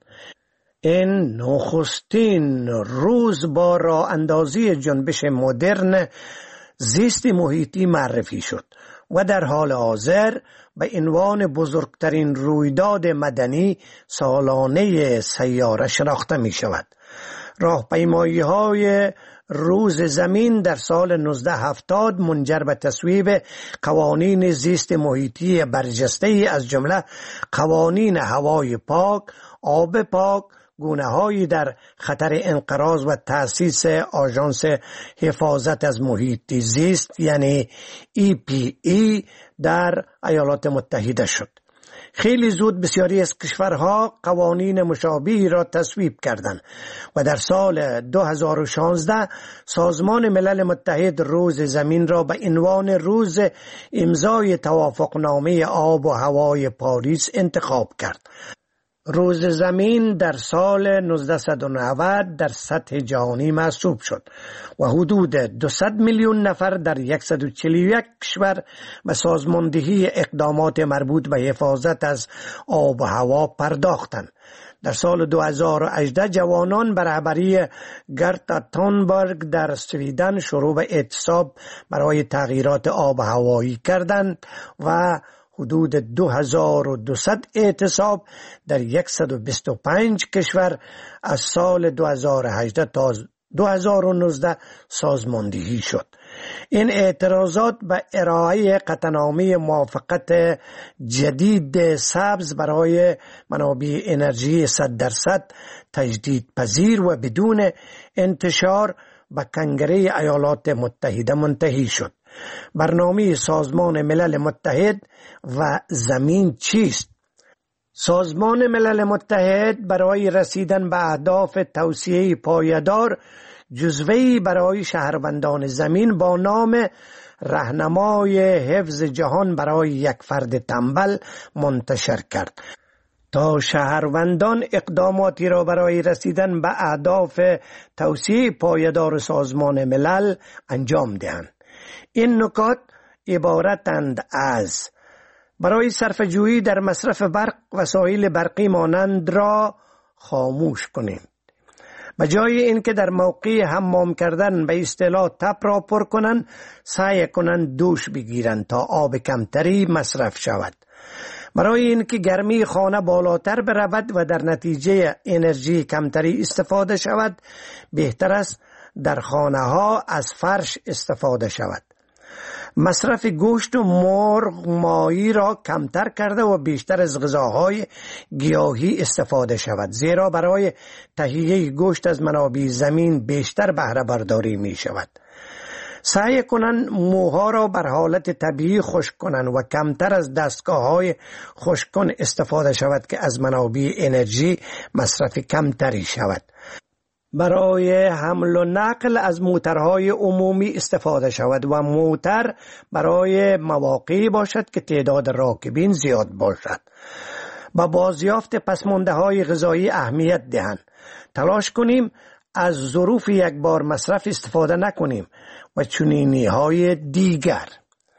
Speaker 12: این نخستین روز با راه اندازی جنبش مدرن زیست محیطی معرفی شد و در حال حاضر به عنوان بزرگترین رویداد مدنی سالانه سیاره شناخته می شود. راهپیمایی های روز زمین در سال نوزده هفتاد منجر به تصویب قوانین زیست محیطی برجسته از جمله قوانین هوای پاک، آب پاک، گونه‌هایی در خطر انقراض و تأسیس آژانس حفاظت از محیط زیست یعنی ای پی ای در ایالات متحده شد. خیلی زود بسیاری از کشورها قوانین مشابهی را تصویب کردند و در سال دو هزار و شانزده سازمان ملل متحد روز زمین را به عنوان روز امضای توافقنامه آب و هوای پاریس انتخاب کرد. روز زمین در سال نوزده و نود در سطح جهانی محسوب شد و حدود دویست میلیون نفر در صد و چهل و یک کشور به سازماندهی اقدامات مربوط به حفاظت از آب و هوا پرداختند. در سال دو هزار و هجده جوانان به رهبری گرتا تونبرگ در سویدن شروع به اعتصاب برای تغییرات آب و هوایی کردند و حدود دو هزار و دویست اعتصاب در صد و بیست و پنج کشور از سال دو هزار و هجده تا دو هزار و نوزده سازماندهی شد. این اعتراضات به ارائه قطعنامه موافقت جدید سبز برای منابع انرژی صد درصد تجدید پذیر و بدون انتشار به کنگره ایالات متحده منتهی شد. برنامه سازمان ملل متحد و زمین چیست؟ سازمان ملل متحد برای رسیدن به اهداف توسعه پایدار جزوه‌ای برای شهروندان زمین با نام راهنمای حفظ جهان برای یک فرد تنبل منتشر کرد تا شهروندان اقداماتی را برای رسیدن به اهداف توسعه پایدار سازمان ملل انجام دهند. این نکات عبارتند از برای صرفه‌جویی در مصرف برق وسایل برقی مانند را خاموش کنیم. به جای اینکه در موقع حمام کردن به اصطلاح تپ را پر کنند، سعی کنند دوش بگیرند تا آب کمتری مصرف شود. برای اینکه گرمی خانه بالاتر برود و در نتیجه انرژی کمتری استفاده شود، بهتر است در خانه ها از فرش استفاده شود. مصرف گوشت و مرغ ماهی را کمتر کرده و بیشتر از غذاهای گیاهی استفاده شود، زیرا برای تهیه گوشت از منابع زمین بیشتر بهره برداری می شود. سعی کنند موها را بر حالت طبیعی خشک کنند و کمتر از دستگاه های خشک کن استفاده شود که از منابع انرژی مصرف کمتری شود. برای حمل و نقل از موترهای عمومی استفاده شود و موتر برای مواقعی باشد که تعداد راکبین زیاد باشد. با بازیافت پسمانده های غذایی اهمیت دهند. تلاش کنیم از ظروف یک بار مصرف استفاده نکنیم و چنینی های دیگر.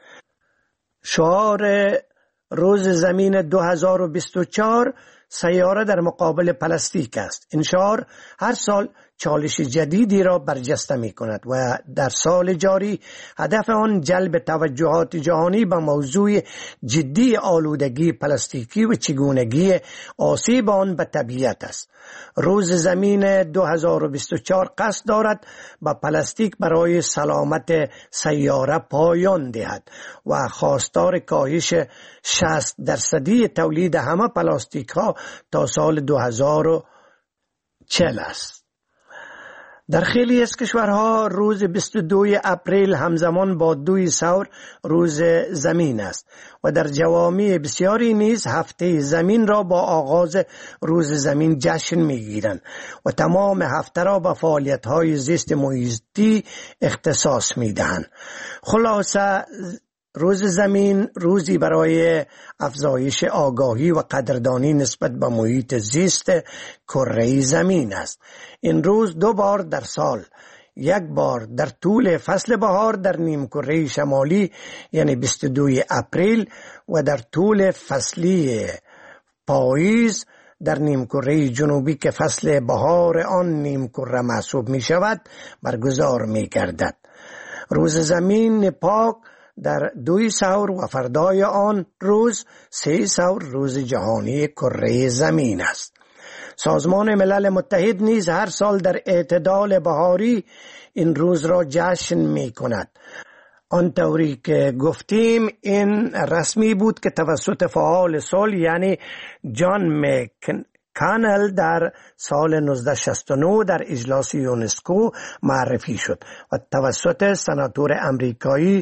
Speaker 12: شعار روز زمین دو هزار و بیست و چهار سیاره در مقابل پلاستیک است. این شعار هر سال چالش جدیدی را برجسته می کند و در سال جاری هدف آن جلب توجهات جهانی به موضوع جدی آلودگی پلاستیکی و چگونگی آسیب آن به طبیعت است. روز زمین دو هزار و بیست و چهار قصد دارد به پلاستیک برای سلامت سیاره پایان دهد و خواستار کاهش شصت درصدی تولید همه پلاستیک ها تا سال دو هزار و چهل است. در خیلی از کشورها روز بیست و دو اپریل همزمان با دوی ثور روز زمین است و در جوامع بسیاری نیز هفته زمین را با آغاز روز زمین جشن می‌گیرند و تمام هفته را به فعالیت‌های زیست محیطی اختصاص می‌دهند. خلاصه روز زمین روزی برای افزایش آگاهی و قدردانی نسبت به محیط زیست کره زمین است. این روز دو بار در سال، یک بار در طول فصل بهار در نیم کره شمالی یعنی بیست و دو اپریل و در طول فصلی پاییز در نیم کره جنوبی که فصل بهار آن نیم کره محسوب می شود برگزار می گردد. روز زمین پاک در دوی ثور و فردای آن روز سه ثور روز جهانی کره زمین است. سازمان ملل متحد نیز هر سال در اعتدال بهاری این روز را جشن می کند. آنطوری که گفتیم این رسمی بود که توسط فعال صلح یعنی جان مک‌کانل در سال نوزده شصت و نه در اجلاس یونسکو معرفی شد و توسط سناتور امریکایی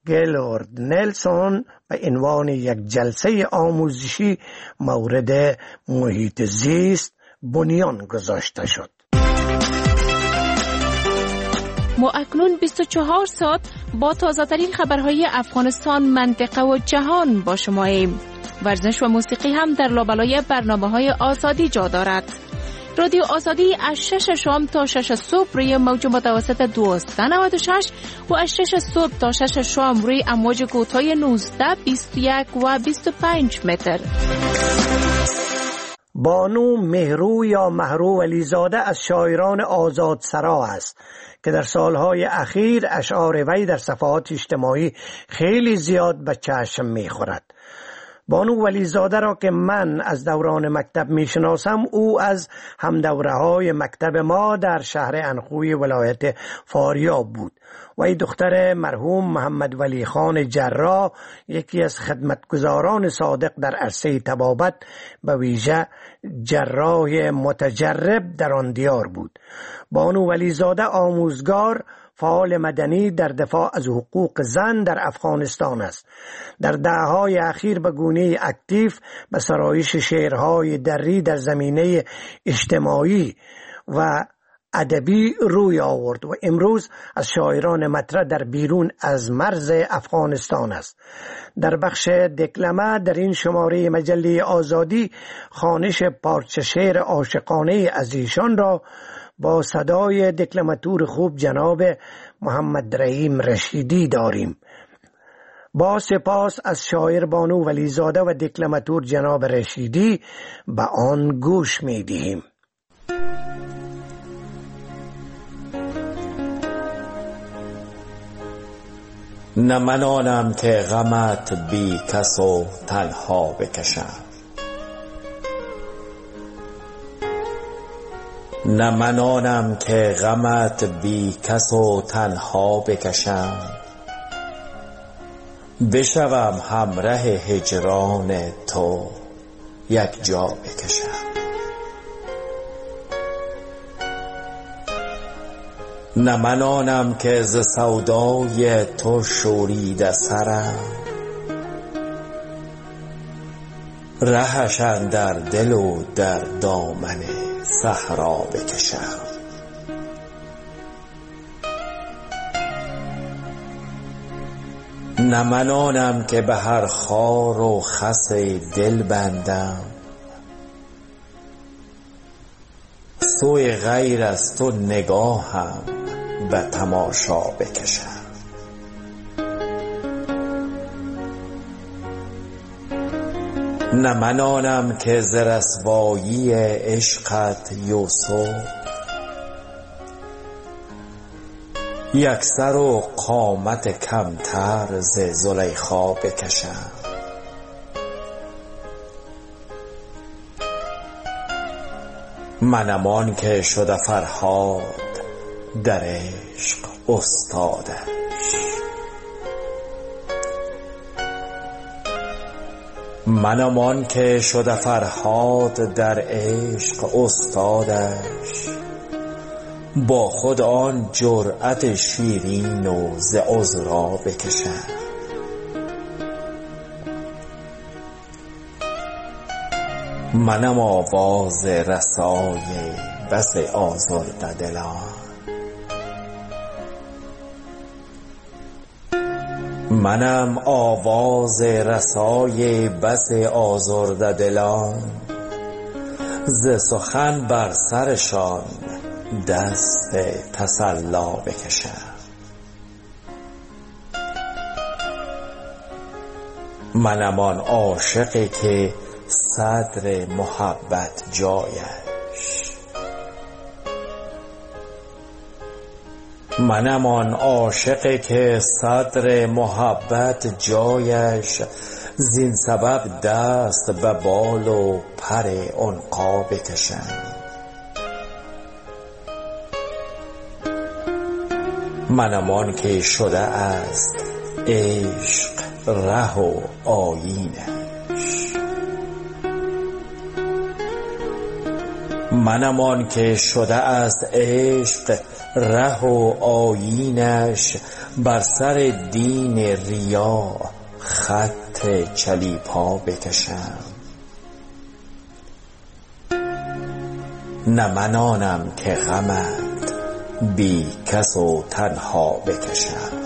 Speaker 12: گیلورد نلسون به عنوان یک جلسه آموزشی مورد محیط زیست بنیان گذاشته شد.
Speaker 3: ما اکنون بیست و چهار ساعت با تازه‌ترین خبرهای افغانستان، منطقه و جهان با شماییم. ورزش و موسیقی هم در لابلای برنامه‌های آزادی جا دارد. رادیو آزادی از شش شام تا شش صبح روی موج متوسط دویست و نود و شش و از شش صبح تا شش شام روی امواج کوتاه نوزده، بیست و یک و بیست و پنج متر.
Speaker 12: بانو مهرو یا مهرو ولیزاده از شاعران آزادسرا است که در سالهای اخیر اشعار وی در صفحات اجتماعی خیلی زیاد به چشم می‌خورد. بانو ولیزاده را که من از دوران مکتب میشناسم، او از همدوره‌های مکتب ما در شهر انخوی ولایت فاریاب بود. وی دختر مرحوم محمد ولی خان جراح، یکی از خدمتگزاران صادق در عرصه طبابت، به ویژه جراح متجرب در آن دیار بود. بانو ولیزاده آموزگار، فعال مدنی در دفاع از حقوق زن در افغانستان است. در دهه‌های اخیر به گونه اکتیو به سرایش شعرهای دری در زمینه اجتماعی و ادبی روی آورد و امروز از شاعران مطرح در بیرون از مرز افغانستان است. در بخش دکلمه در این شماره مجله آزادی خوانش پارچه شعر عاشقانه از ایشان را با صدای دکلماتور خوب جناب محمد رحیم رشیدی داریم. با سپاس از شاعر بانو ولیزاده و دکلماتور جناب رشیدی به آن گوش می دهیم.
Speaker 22: نه من آنم که غمت بی کس و تنها بکشم، نه من آنم که غمت بی کس و تنها بکشم، بشوم همراه هجران تو یک جا بکشم. نه من آنم که ز سودای تو شورید سرم، رهش اندر دل و در دامن صحرا بکشم. نه من آنم که به هر خار و خس دل بندم، سوی غیر از تو نگاهم به تماشا بکشم. نه من آنم که ز رسوایی عشقت یوسف، یک سر و قامت کمتر ز زلیخا بکشم. منم آن که شده فرهاد در عشق استادش، منم آن که شده فرهاد در عشق استادش، با خود آن جرأت شیرین و ز عذرا بکشم. منم آواز رسای بس آزرده دلان، منم آواز رسای بس آزرده دلان، ز سخن بر سرشان دست تسلا بکشم. منم آن عاشقی که صدر محبت جایش، منم آن عاشقی که صدر محبت جایش، زین سبب دست به بال و پر عنقا بکشم. منم آن که شده است عشق ره و آیینش، منم آن که شده است عشق ره و آیینش، بر سر دین ریا خط چلیپا بکشم. نه من آنم که غمت بی کس و تنها بکشم.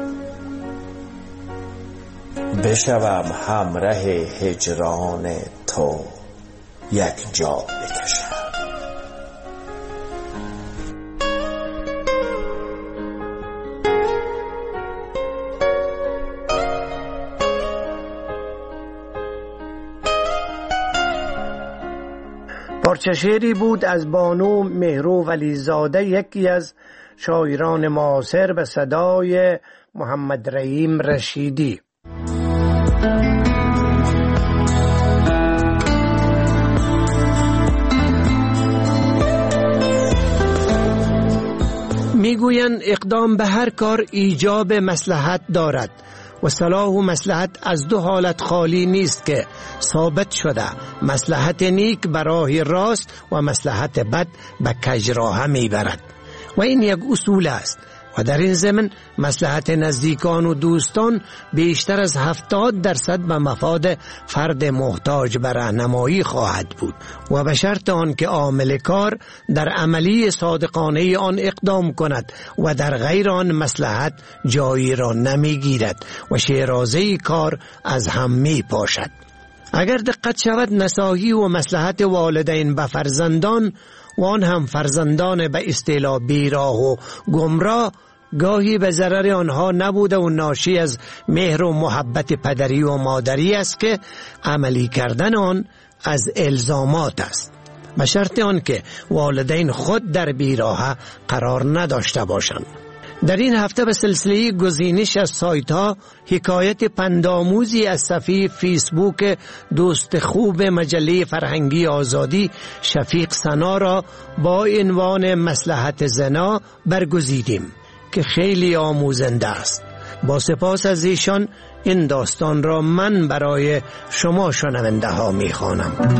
Speaker 22: بشوم همراه هجران تو یک جا بکشم.
Speaker 12: پارچه شعری بود از بانو مهرو ولیزاده، یکی از شاعران معاصر، به صدای محمد رحیم رشیدی. میگویند اقدام به هر کار ایجاب مصلحت دارد و صلاح و مصلحت از دو حالت خالی نیست که ثابت شده. مصلحت نیک به راه راست و مصلحت بد به کج راه میبرد و این یک اصول است و در این زمن مصلحت نزدیکان و دوستان بیشتر از هفتاد درصد به مفاد فرد محتاج به راهنمایی خواهد بود و به شرط آن که عامل کار در عملی صادقانه آن اقدام کند و در غیر آن مصلحت جایی را نمی گیرد و شیرازه کار از هم می پاشد. اگر دقت شود نصاحی و مصلحت والدین به فرزندان و آن هم فرزندان به اصطلاح بیراه و گمراه گاهی به ضرر آنها نبوده و ناشی از مهر و محبت پدری و مادری است که عملی کردن آن از الزامات است، به شرط آن که والدین خود در بیراه قرار نداشته باشند. در این هفته به سلسله گزینش از سایت ها حکایت پندآموزی از صفحه فیسبوک دوست خوب مجله فرهنگی آزادی شفیق سنا را با عنوان مصلحت زنا برگزیدیم که خیلی آموزنده است. با سپاس از ایشان این داستان را من برای شما شنونده ها می خوانم.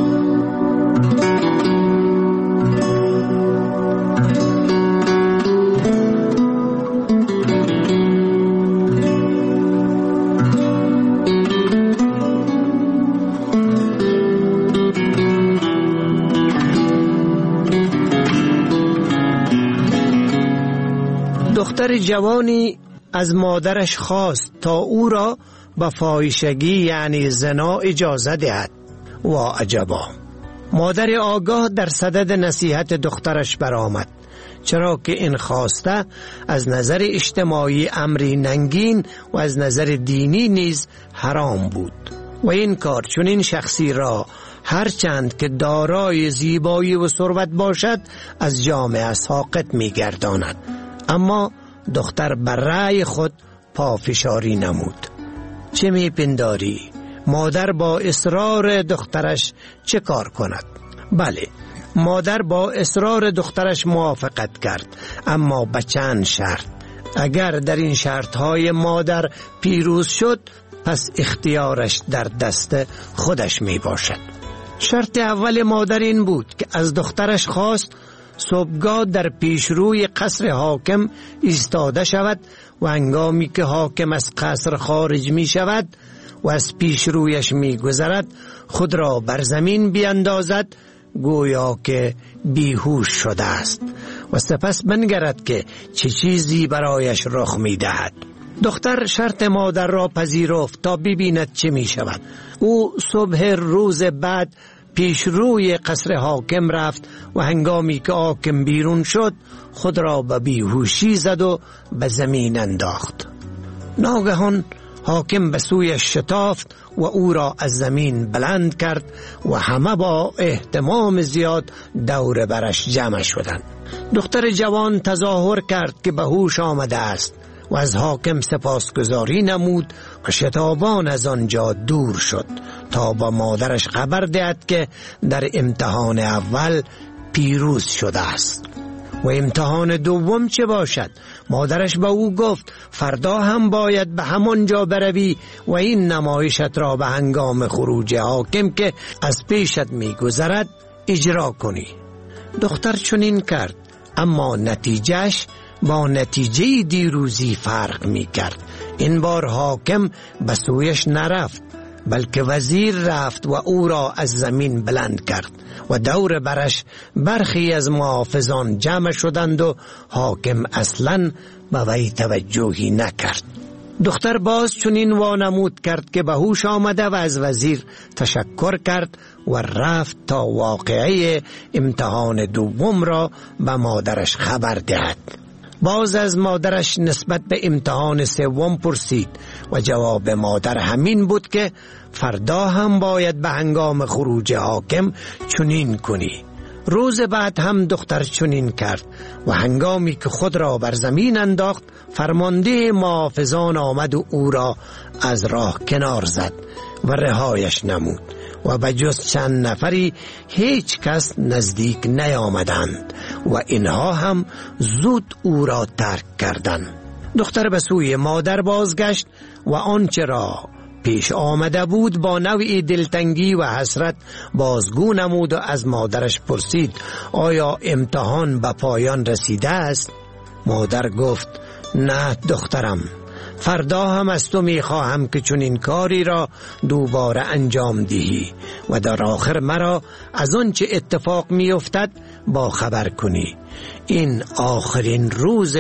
Speaker 12: دختر جوانی از مادرش خواست تا او را به فاحشگی یعنی زنا اجازه دهد. و عجبا، مادر آگاه در صدد نصیحت دخترش برآمد، چرا که این خواسته از نظر اجتماعی امری ننگین و از نظر دینی نیز حرام بود و این کار چون این شخصی را هرچند که دارای زیبایی و ثروت باشد از جامعه ساقط می گرداند. اما دختر بر رأی خود پافشاری نمود. چه می پنداری؟ مادر با اصرار دخترش چه کار کند؟ بله، مادر با اصرار دخترش موافقت کرد، اما به چند شرط. اگر در این شرطهای مادر پیروز شد پس اختیارش در دست خودش می باشد. شرط اول مادر این بود که از دخترش خواست صبحگاه در پیشروی قصر حاکم ایستاده شود و هنگامی که حاکم از قصر خارج می شود و از پیشرویش می گذرد خود را بر زمین بیندازد گویا که بیهوش شده است و سپس بنگرد که چه چیزی برایش رخ می دهد. دختر شرط مادر را پذیرفت تا ببیند چه می شود. او صبح روز بعد پیش روی قصر حاکم رفت و هنگامی که حاکم بیرون شد خود را به بیهوشی زد و به زمین انداخت. ناگهان حاکم به سویش شتافت و او را از زمین بلند کرد و همه با اهتمام زیاد دور برش جمع شدند. دختر جوان تظاهر کرد که به هوش آمده است و از حاکم سپاسگزاری نمود و شتابان از آنجا دور شد تا با مادرش خبر دهد که در امتحان اول پیروز شده است. و امتحان دوم چه باشد؟ مادرش به او گفت فردا هم باید به همان جا بروی و این نمایشت را به هنگام خروج حاکم که از پیشت می‌گذرد اجرا کنی. دختر چنین کرد، اما نتیجهش با نتیجه دیروزی فرق می کرد. این بار حاکم به سویش نرفت، بلکه وزیر رفت و او را از زمین بلند کرد و دور برش برخی از محافظان جمع شدند و حاکم اصلاً به وی توجهی نکرد. دختر باز چنین وانمود کرد که به هوش آمده و از وزیر تشکر کرد و رفت تا واقعه امتحان دوم را به مادرش خبر دهد. باز از مادرش نسبت به امتحان سوم پرسید و جواب مادر همین بود که فردا هم باید به هنگام خروج حاکم چنین کنی. روز بعد هم دختر چنین کرد و هنگامی که خود را بر زمین انداخت فرمانده محافظان آمد و او را از راه کنار زد و رهایش نمود و به جز چند نفری هیچ کس نزدیک نیامدند و اینها هم زود او را ترک کردند. دختر به سوی مادر بازگشت و آنچه را پیش آمده بود با نوعی دلتنگی و حسرت بازگو نمود و از مادرش پرسید آیا امتحان به پایان رسیده است؟ مادر گفت نه دخترم، فردا هم از تو میخواهم که چون این کاری را دوباره انجام دهی و در آخر مرا از آن چه اتفاق میافتد با خبر کنی. این آخرین روز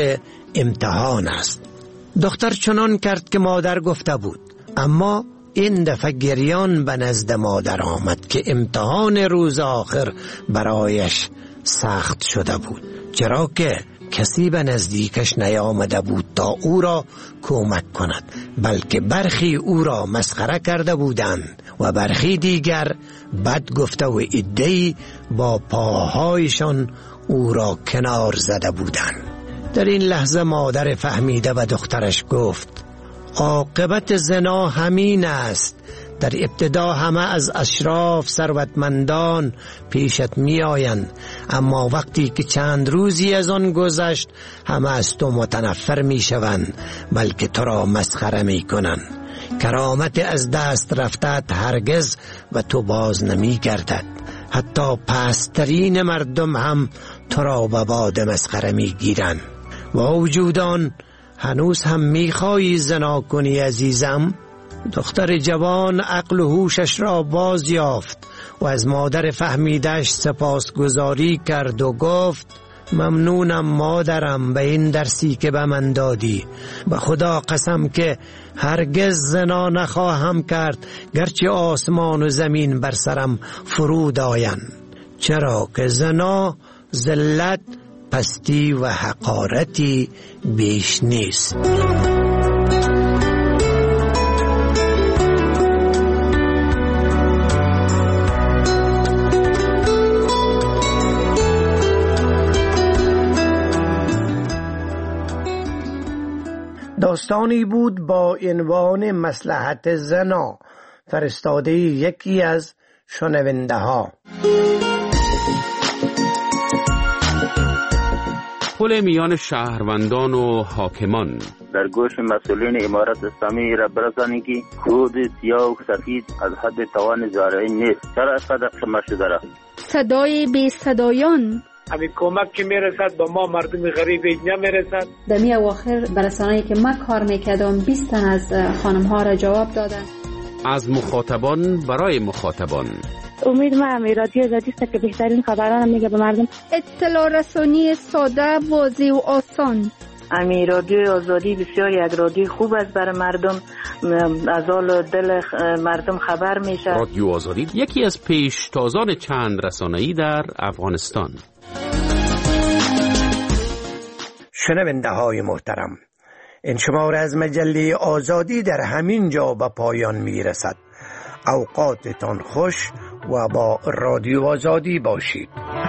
Speaker 12: امتحان است. دختر چنان کرد که مادر گفته بود، اما این دفعه گریان به نزد مادر آمد که امتحان روز آخر برایش سخت شده بود، چرا که کسی به نزدیکش نیامده بود تا او را کمک کند، بلکه برخی او را مسخره کرده بودند و برخی دیگر بد گفته و عده‌ای با پاهایشان او را کنار زده بودند. در این لحظه مادر فهمیده و دخترش گفت عاقبت زنا همین است. در ابتدا همه از اشراف ثروتمندان پیشت می آیند، اما وقتی که چند روزی از آن گذشت همه از تو متنفر می شوند، بلکه تو را مسخره می کنند. کرامت از دست رفتت هرگز و تو باز نمی گردد. حتی پسترین مردم هم تو را به باد مسخره می گیرند. و وجودان هنوز هم می خواهی زنا کنی عزیزم؟ دختر جوان عقل و هوشش را باز یافت و از مادر فهمیدش سپاسگزاری کرد و گفت ممنونم مادرم به این درسی که به من دادی. به خدا قسم که هرگز زنا نخواهم کرد گرچه آسمان و زمین بر سرم فرود آیند، چرا که زنا ذلت، پستی و حقارتی بیش نیست. داستانی بود با عنوان مصلحت زنا، فرستاده یکی از شنونده ها.
Speaker 21: پل میان شهروندان و حاکمان.
Speaker 5: در گوش مسئولین امارت اسلامی را برسانید که خود سیاه و سفید از حد توان زارعی نیست. چرا اینقدر شما شده را؟
Speaker 17: صدای بی صدایان.
Speaker 6: همین کمک که میرسد با ما مردم غریب نمیرسد.
Speaker 4: در می اواخر برسانه‌ای که من کار میکردم بیست تن از خانم ها را جواب دادن.
Speaker 21: از مخاطبان برای مخاطبان.
Speaker 23: امید ما می رادیو آزادی است که بهترین خبران میگه به مردم.
Speaker 17: اطلاع رسانی ساده، واضح و آسان.
Speaker 24: امی رادیو آزادی بسیار یک رادیو خوب است برای مردم، از حال دل مردم خبر میشه.
Speaker 21: رادیو آزادی یکی از پیشتازان چند رسانه‌ای در افغانستان.
Speaker 12: شنونده های محترم، این شماره از مجله آزادی در همین جا به پایان می رسد. اوقاتتان خوش و با رادیو آزادی باشید.